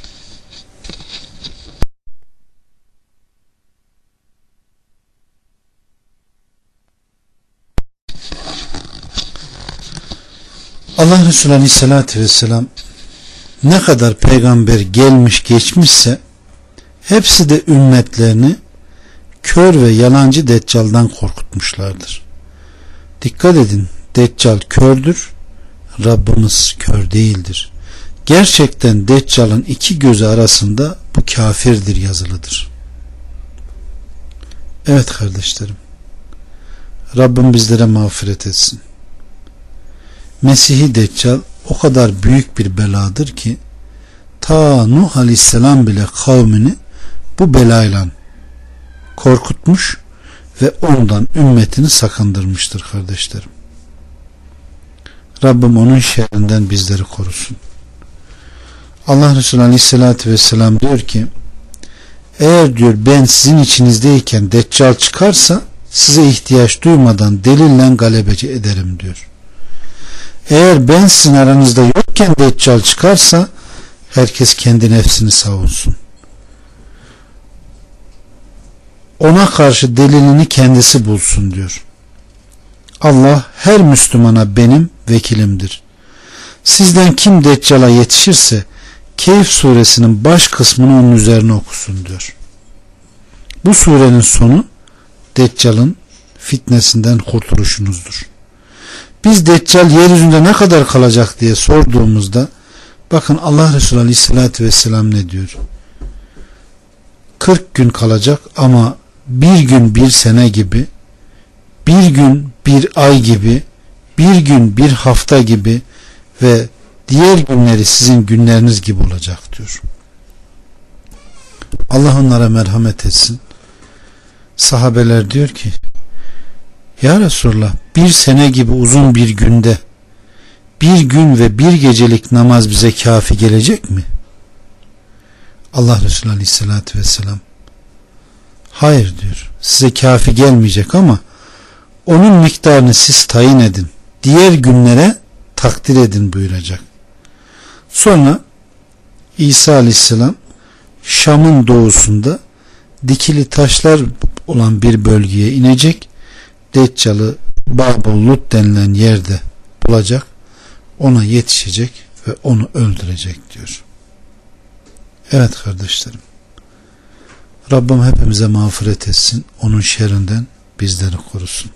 Allah Resulü Aleyhisselatü Vesselam ne kadar peygamber gelmiş geçmişse hepsi de ümmetlerini kör ve yalancı Deccal'dan korkutmuşlardır. Dikkat edin, Deccal kördür, Rabbimiz kör değildir. Gerçekten Deccal'ın iki gözü arasında bu kafirdir yazılıdır. Evet kardeşlerim, Rabbim bizlere mağfiret etsin. Mesih-i Deccal o kadar büyük bir beladır ki ta Nuh Aleyhisselam bile kavmini bu belayla korkutmuş ve ondan ümmetini sakındırmıştır kardeşlerim. Rabbim onun şerrinden bizleri korusun. Allah Resulü Aleyhisselatü Vesselam diyor ki, eğer diyor ben sizin içinizdeyken Deccal çıkarsa size ihtiyaç duymadan delille galebeci ederim diyor. Eğer ben sizin aranızda yokken Deccal çıkarsa herkes kendi nefsini savunsun. Ona karşı delilini kendisi bulsun diyor. Allah her Müslümana benim vekilimdir. Sizden kim Deccal'a yetişirse Kehf suresinin baş kısmını onun üzerine okusun diyor. Bu surenin sonu Deccal'ın fitnesinden kurtuluşunuzdur. Biz Deccal yeryüzünde ne kadar kalacak diye sorduğumuzda bakın Allah Resulü Aleyhisselatü Vesselam ne diyor? kırk gün kalacak ama bir gün bir sene gibi, bir gün bir ay gibi, bir gün bir hafta gibi ve diğer günleri sizin günleriniz gibi olacak diyor. Allah onlara merhamet etsin. Sahabeler diyor ki, ya Resulullah, bir sene gibi uzun bir günde bir gün ve bir gecelik namaz bize kafi gelecek mi? Allah Resulü Aleyhisselatü Vesselam, hayır diyor, size kafi gelmeyecek ama onun miktarını siz tayin edin, diğer günlere takdir edin buyuracak. Sonra İsa Aleyhisselam Şam'ın doğusunda dikili taşlar olan bir bölgeye inecek, Deccal'ı Babul Lut denilen yerde bulacak, ona yetişecek ve onu öldürecek diyor. Evet kardeşlerim, Rabbim hepimize mağfiret etsin, onun şerrinden bizleri korusun.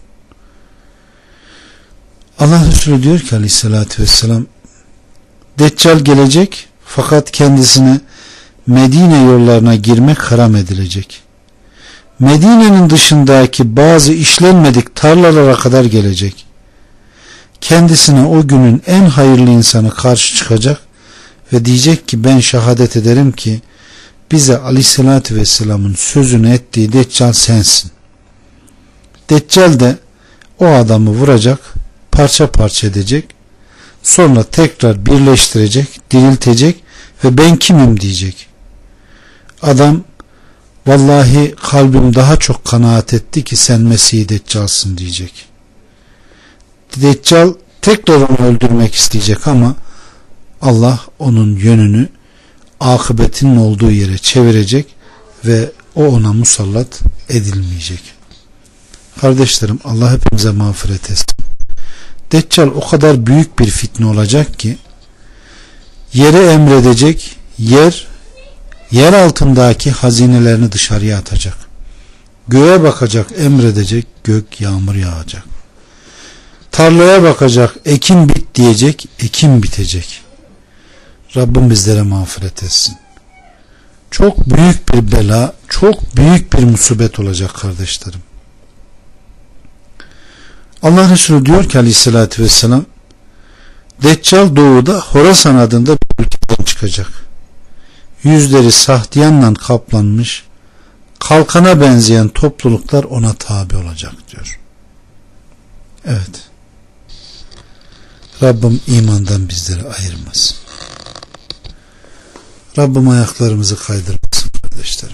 Allah Resulü diyor ki Aleyhisselatü Vesselam, Deccal gelecek fakat kendisine Medine yollarına girmek haram edilecek. Medine'nin dışındaki bazı işlenmedik tarlalara kadar gelecek. Kendisine o günün en hayırlı insanı karşı çıkacak ve diyecek ki ben şehadet ederim ki bize Aleyhisselatü Vesselam'ın sözünü ettiği Deccal sensin. Deccal de o adamı vuracak, parça parça edecek, sonra tekrar birleştirecek, diriltecek ve ben kimim diyecek. Adam, vallahi kalbim daha çok kanaat etti ki sen Mesih-i Deccal'sın diyecek. Deccal tekrar onu öldürmek isteyecek ama Allah onun yönünü akıbetinin olduğu yere çevirecek ve o ona musallat edilmeyecek. Kardeşlerim, Allah hepimize mağfiret etsin. Deccal o kadar büyük bir fitne olacak ki yere emredecek, yer yer altındaki hazinelerini dışarıya atacak. Göğe bakacak, emredecek, gök yağmur yağacak. Tarlaya bakacak, ekin bit diyecek, ekin bitecek. Rabbim bizlere mağfiret etsin. Çok büyük bir bela, çok büyük bir musibet olacak kardeşlerim. Allah Resulü diyor ki Aleyhisselatü Vesselam, Deccal doğuda Horasan adında bir ülkeden çıkacak. Yüzleri sahtiyanla kaplanmış, kalkana benzeyen topluluklar ona tabi olacak diyor. Evet. Rabbim imandan bizleri ayırmasın. Rabbim ayaklarımızı kaydırmasın kardeşlerim.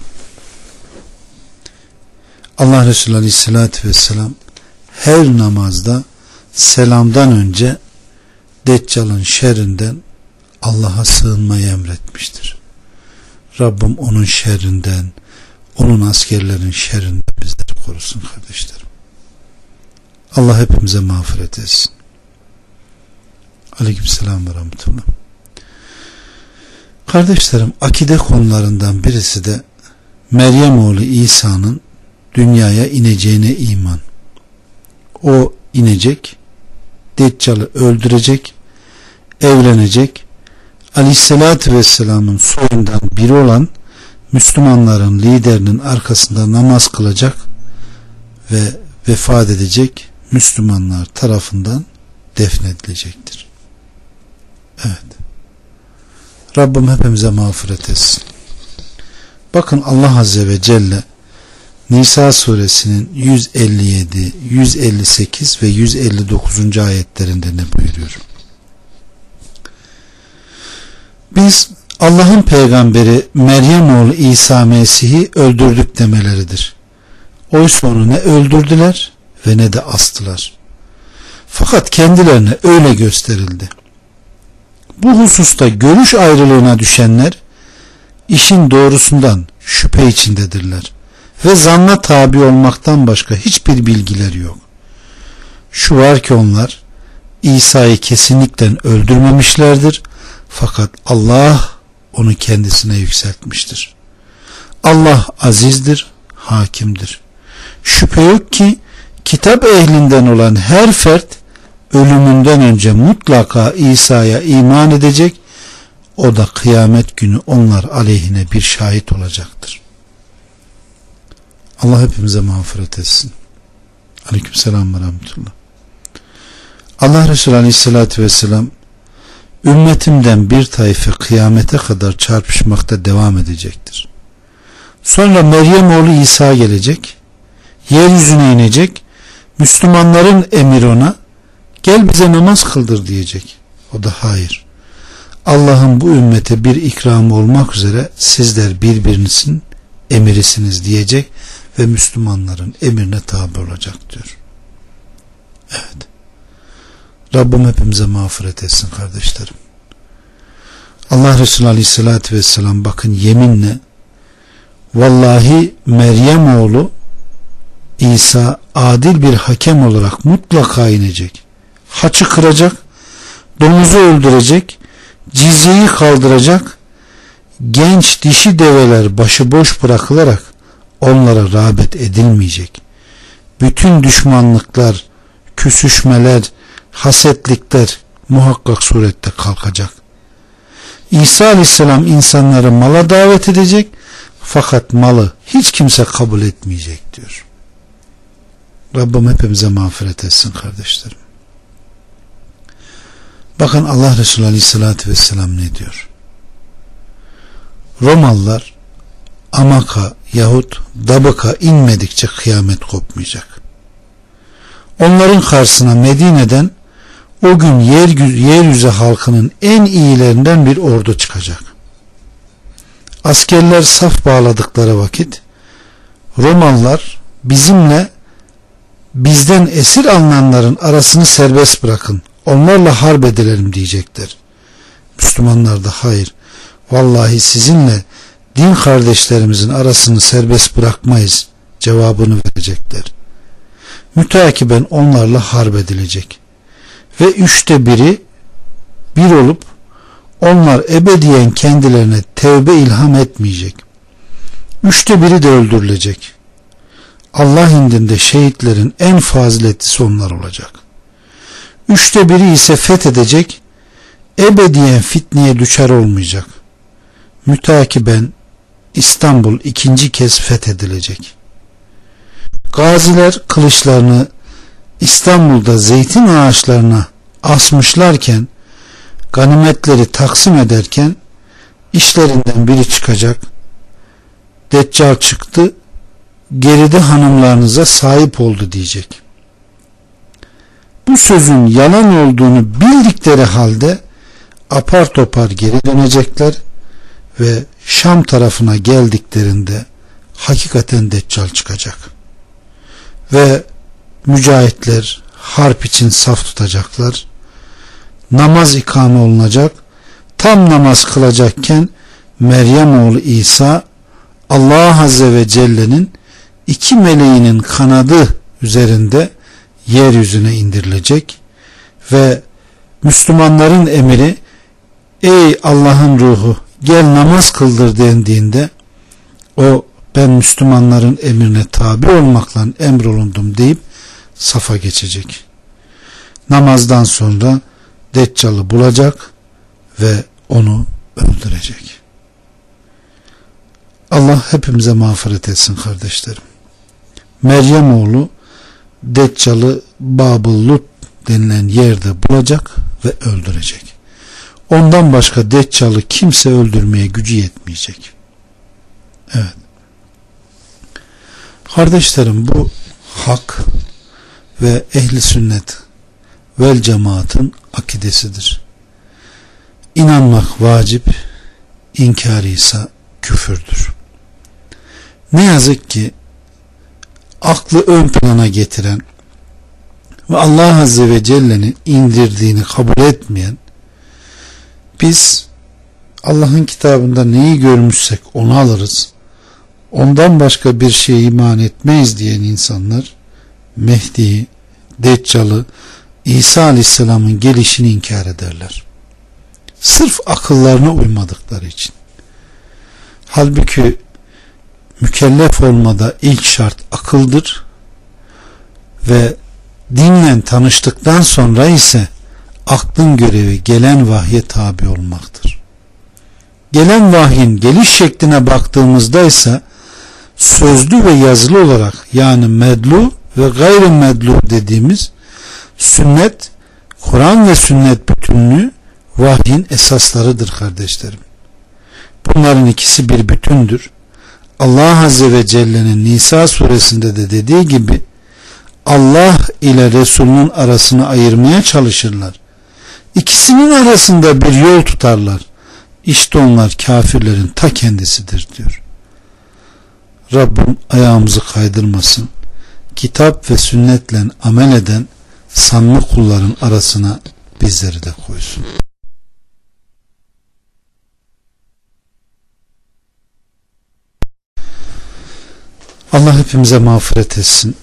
Allah Resulü Aleyhisselatü Vesselam her namazda selamdan önce Deccal'ın şerrinden Allah'a sığınmayı emretmiştir. Rabbim onun şerrinden, onun askerlerin şerrinden bizleri korusun kardeşlerim. Allah hepimize mağfiret etsin. Aleykümselam ve rahmetullah. Kardeşlerim, akide konularından birisi de Meryem oğlu İsa'nın dünyaya ineceğine iman. O inecek, Deccal'ı öldürecek, evlenecek, Aleyhisselatü Vesselam'ın soyundan biri olan Müslümanların liderinin arkasında namaz kılacak ve vefat edecek, Müslümanlar tarafından defnedilecektir. Evet. Rabbim hepimize mağfiret etsin. Bakın Allah Azze ve Celle Nisa suresinin yüz elli yedi, yüz elli sekiz ve yüz elli dokuzuncu ayetlerinde ne buyuruyor? Biz Allah'ın peygamberi Meryem oğlu İsa Mesih'i öldürdük demeleridir. Oysa onu ne öldürdüler ve ne de astılar. Fakat kendilerine öyle gösterildi. Bu hususta görüş ayrılığına düşenler işin doğrusundan şüphe içindedirler ve zanna tabi olmaktan başka hiçbir bilgileri yok. Şu var ki onlar İsa'yı kesinlikle öldürmemişlerdir, fakat Allah onu kendisine yükseltmiştir. Allah azizdir, hakimdir. Şüphe yok ki kitap ehlinden olan her fert ölümünden önce mutlaka İsa'ya iman edecek. O da kıyamet günü onlar aleyhine bir şahit olacaktır. Allah hepimize mağfiret etsin. Aleykümselam ve rahmetullah. Allah Resulü Aleyhisselatü Vesselam, ümmetimden bir taife kıyamete kadar çarpışmakta devam edecektir. Sonra Meryem oğlu İsa gelecek, yeryüzüne inecek, Müslümanların emiri ona, gel bize namaz kıldır diyecek. O da hayır. Allah'ın bu ümmete bir ikramı olmak üzere sizler birbirinizin emirisiniz diyecek ve Müslümanların emrine tabi olacak diyor. Evet. Rabbim hepimize mağfiret etsin kardeşlerim. Allah Resulü Aleyhisselatü Vesselam bakın yeminle, vallahi Meryem oğlu İsa adil bir hakem olarak mutlaka inecek. Haçı kıracak, domuzu öldürecek, cizyeyi kaldıracak, genç dişi develer başıboş bırakılarak onlara rağbet edilmeyecek. Bütün düşmanlıklar, küsüşmeler, hasetlikler muhakkak surette kalkacak. İsa Aleyhisselam insanları mala davet edecek, fakat malı hiç kimse kabul etmeyecek diyor. Rabbim hepimize mağfiret etsin kardeşlerim. Bakın Allah Resulü Aleyhisselatü Vesselam ne diyor? Romalılar Amaka yahut Dabık'a inmedikçe kıyamet kopmayacak. Onların karşısına Medine'den o gün yeryüzü halkının en iyilerinden bir ordu çıkacak. Askerler saf bağladıkları vakit Romalılar bizimle bizden esir alınanların arasını serbest bırakın, onlarla harp edelim diyecekler. Müslümanlar da hayır, vallahi sizinle din kardeşlerimizin arasını serbest bırakmayız cevabını verecekler. Müteakiben onlarla harp edilecek ve üçte biri bir olup onlar ebediyen kendilerine tevbe ilham etmeyecek. Üçte biri de öldürülecek. Allah indinde şehitlerin en faziletlisi onlar olacak. Üçte biri ise fethedecek, ebediyen fitneye düşer olmayacak. Müteakiben İstanbul ikinci kez fethedilecek. Gaziler kılıçlarını İstanbul'da zeytin ağaçlarına asmışlarken, ganimetleri taksim ederken işlerinden biri çıkacak. Deccal çıktı, geride hanımlarınıza sahip oldu diyecek. Bu sözün yalan olduğunu bildikleri halde apar topar geri dönecekler ve Şam tarafına geldiklerinde hakikaten Deccal çıkacak. Ve mücahitler harp için saf tutacaklar. Namaz ikame olunacak. Tam namaz kılacakken Meryem oğlu İsa Allah Azze ve Celle'nin iki meleğinin kanadı üzerinde yeryüzüne indirilecek ve Müslümanların emiri ey Allah'ın ruhu gel namaz kıldır dendiğinde o ben Müslümanların emrine tabi olmakla emrolundum deyip safa geçecek. Namazdan sonra Deccal'ı bulacak ve onu öldürecek. Allah hepimize mağfiret etsin kardeşlerim. Meryem oğlu Deccal'ı Babul Lut denilen yerde bulacak ve öldürecek. Ondan başka Deccal'ı kimse öldürmeye gücü yetmeyecek. Evet. Kardeşlerim, bu hak ve ehli sünnet vel cemaatın akidesidir. İnanmak vacip, inkarı ise küfürdür. Ne yazık ki aklı ön plana getiren ve Allah Azze ve Celle'nin indirdiğini kabul etmeyen, biz Allah'ın kitabında neyi görmüşsek onu alırız, ondan başka bir şeye iman etmeyiz diyen insanlar Mehdi'yi, Deccal'ı, İsa Aleyhisselam'ın gelişini inkar ederler. Sırf akıllarına uymadıkları için. Halbuki mükellef olmada ilk şart akıldır ve dinle tanıştıktan sonra ise aklın görevi gelen vahye tabi olmaktır. Gelen vahyin geliş şekline baktığımızda ise sözlü ve yazılı olarak, yani medlu ve gayrimedlu dediğimiz sünnet, Kur'an ve sünnet bütünlüğü vahyin esaslarıdır kardeşlerim. Bunların ikisi bir bütündür. Allah Azze ve Celle'nin Nisa suresinde de dediği gibi Allah ile Resulünün arasını ayırmaya çalışırlar. İkisinin arasında bir yol tutarlar. İşte onlar kafirlerin ta kendisidir diyor. Rabbim ayağımızı kaydırmasın. Kitap ve sünnetle amel eden sanlı kulların arasına bizleri de koysun. Allah hepimize mağfiret etsin.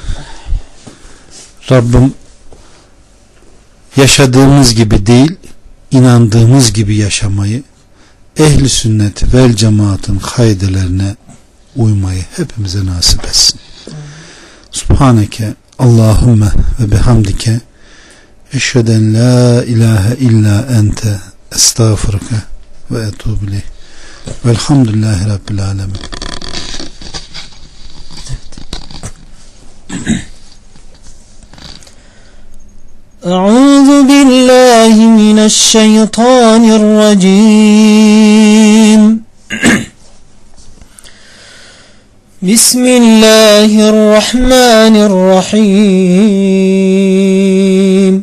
Rabbim yaşadığımız gibi değil, inandığımız gibi yaşamayı, ehli sünnet vel cemaatın kaidelerine uymayı hepimize nasip etsin. Subhaneke Allahümme ve bihamdike eşheden la ilahe illa ente estağfurke ve etubu ileyh. Velhamdülillahi Rabbil alemin. أعوذ بالله من الشيطان الرجيم بسم الله الرحمن الرحيم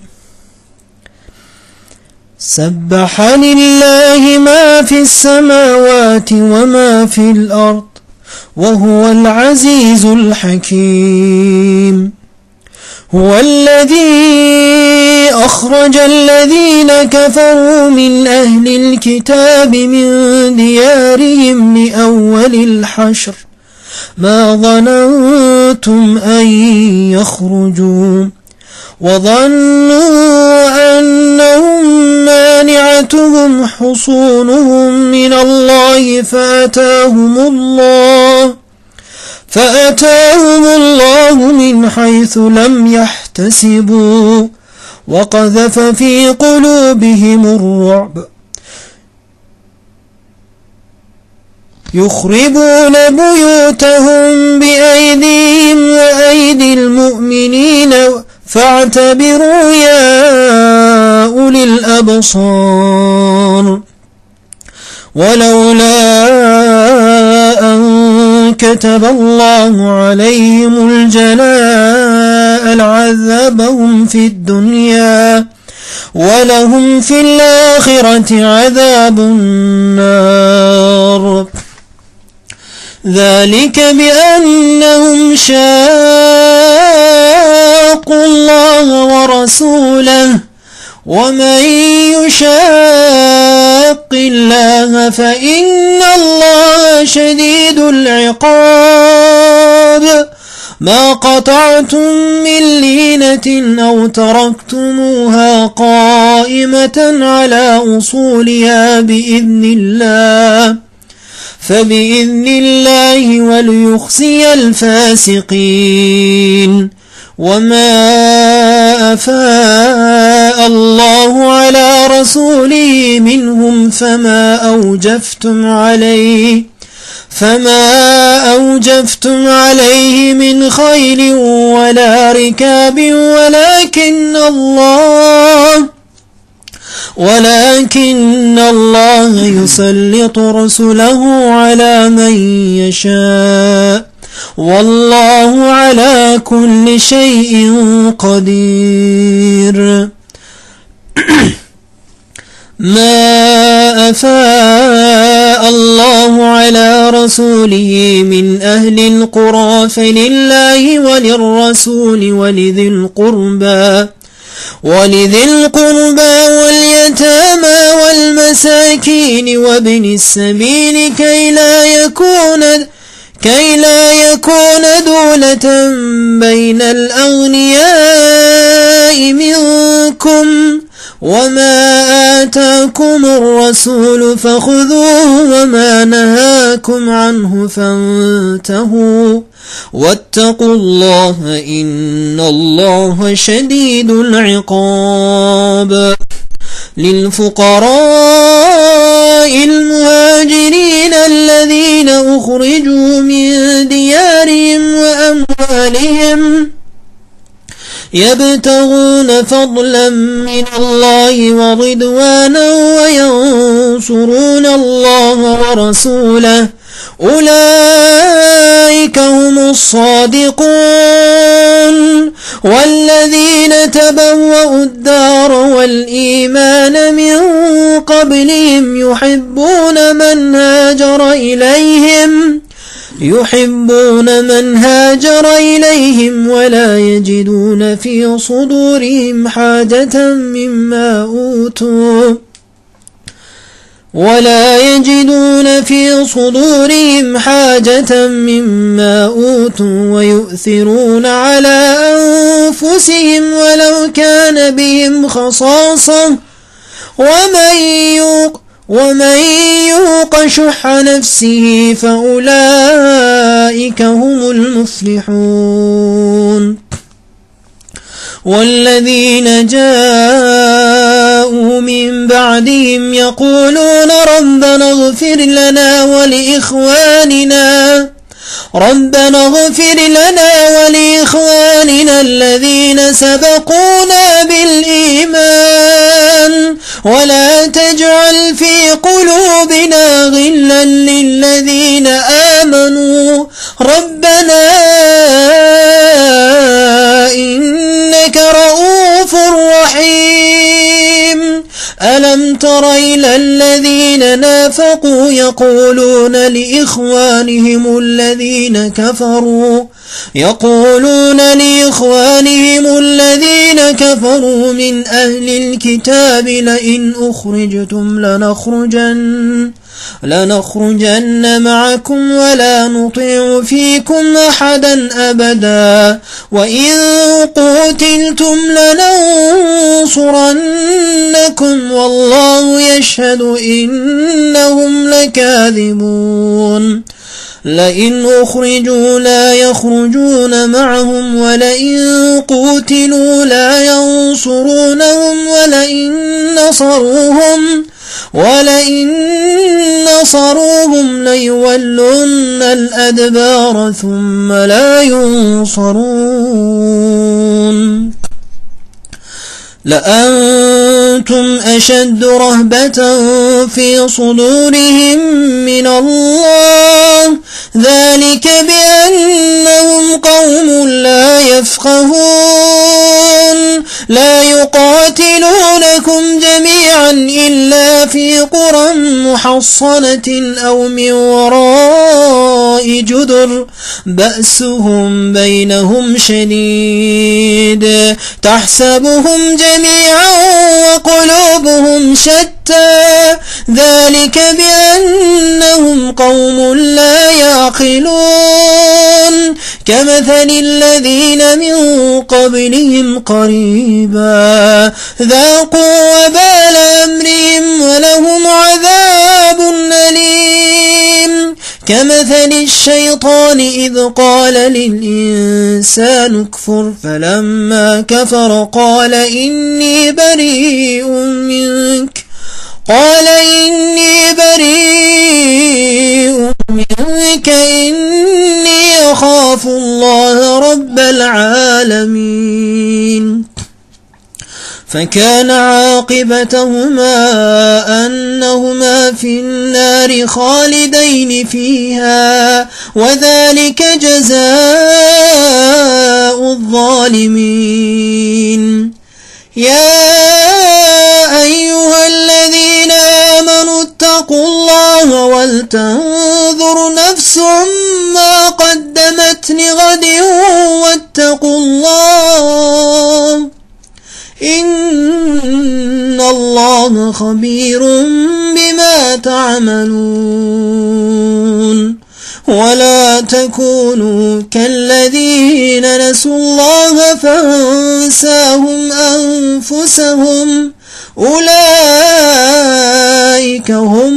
سبح لله ما في السماوات وما في الأرض وهو العزيز الحكيم هو الذي أخرج الذين كفروا من أهل الكتاب من ديارهم لأول الحشر ما ظننتم أن يخرجوا وظنوا أنهم مانعتهم حصونهم من الله فأتاهم الله فأتاهم الله من حيث لم يحتسبوا وقذف في قلوبهم الرعب يخربون بيوتهم بأيديهم وأيدي المؤمنين فاعتبروا يا أولي الأبصار ولولا أن كتب الله عليهم الجلاء لعذبهم في الدنيا ولهم في الآخرة عذاب النار ذلك بأنهم شاقوا الله ورسوله ومن يشاق الله فإن الله شديد العقاب ما قطعتم من لينة أو تركتموها قائمة على أصولها بإذن الله فبإذن الله وليخزي الفاسقين وما أفاء الله على رسوله منهم فما أوجفتم عليه فما أوجفتم عليه من خيل ولا ركاب ولكن الله ولكن الله يسلط رسله على من يشاء والله على كل شيء قدير. ما أفاء الله على رسوله من أهل القرى فلله وللرسول ولذي القربى ولذي القربى واليتامى والمساكين وابن السبيل كي لا يكون كي لا يكون دولة بين الأغنياء منكم وما آتاكم الرسول فخذوه وما نهاكم عنه فانتهوا واتقوا الله إن الله شديد العقاب. للفقراء المهاجرين الذين أخرجوا من ديارهم وأموالهم يبتغون فضلا من الله ورضوانا وينصرون الله ورسوله أولئك هم الصادقون. والذين تبوأوا الدار والإيمان من قبلهم يحبون من هاجر إليهم يحبون من هاجر إليهم ولا يجدون في صدورهم حاجة مما أوتوا ولا يجدون في صدورهم حاجة مما أوتوا ويؤثرون على أنفسهم ولو كان بهم خصاصة ومن يوق ومن يوق شح نفسه فأولئك هم المفلحون. والذين جاءوا من بعدهم يقولون ربنا اغفر لنا ولإخواننا ربنا اغفر لنا ولإخواننا الذين سبقونا بالإيمان ولا تجعل في قلوبنا غلا للذين آمنوا ربنا إنك رؤوف رحيم. ألم تر إلى الذين نافقوا يقولون لإخوانهم الذين كفروا يقولون لإخوانهم الذين كفروا من أهل الكتاب لئن أخرجتم لنخرجن لنخرجن معكم ولا نطيع فيكم أحدا أبدا وإن قتلتم لننصرنكم والله يشهد إنهم لكاذبون. لئن أخرجوا لا يخرجون معهم ولئن قتلوا لا ينصرونهم ولئن نصروهم ولئن نصروهم ليولن الأدبار ثم لا ينصرون. لأنتم أشد رهبة في صدورهم من الله ذلك بأنهم قوم لا يفقهون. لا يقاتلونكم جميعا إلا في قرى محصنة أو من وراء جدر بأسهم بينهم شديد تحسبهم جميعا وقلوبهم شتى ذلك بأنهم قوم لا يعقلون. كمثل الذين من قبلهم قريبا ذاقوا وبال أمرهم ولهم عذاب أليم. كمثل الشيطان إذ قال للإنسان اكفر فلما كفر قال إني بريء منك قال إني بريء منك إني أخاف الله رب العالمين. فكان عاقبتهما أنهما في النار خالدين فيها وذلك جزاء الظالمين. يا أيها الذين آمنوا اتقوا الله ولتنظر نفس ما قدمت لغد واتقوا الله إن الله خبير بما تعملون. ولا تكونوا كالذين نسوا الله فانساهم أنفسهم أولئك هم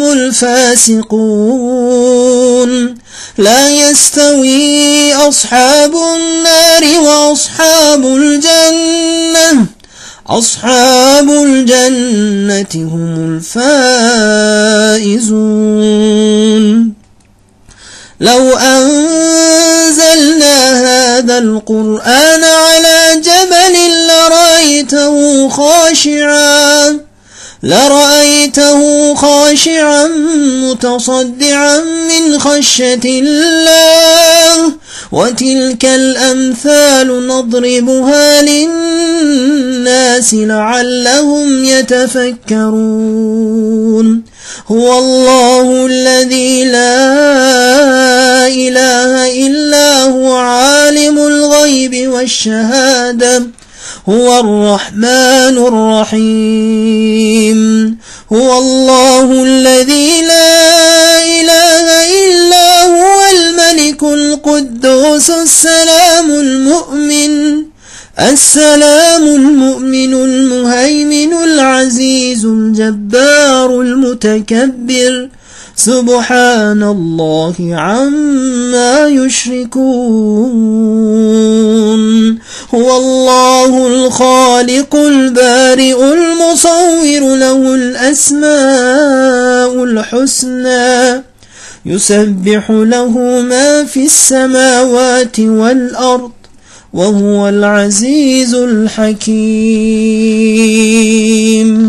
الفاسقون. لا يستوي أصحاب النار وأصحاب الجنة أصحاب الجنة هم الفائزون. لو أنزلنا هذا القرآن على جبل لرأيته خاشعا لرأيته خاشعا متصدعا من خشية الله. وتلك الأمثال نضربها للناس لعلهم يتفكرون. هو الله الذي لا إله إلا هو عالم الغيب والشهادة هو الرحمن الرحيم. هو الله الذي لا إله إلا هو الملك القدوس السلام المؤمن السلام المؤمن المهيمن العزيز الجبار المتكبر سبحان الله عما يشركون. هو الله الخالق البارئ المصور له الأسماء الحسنى يسبح له ما في السماوات والأرض وهو العزيز الحكيم.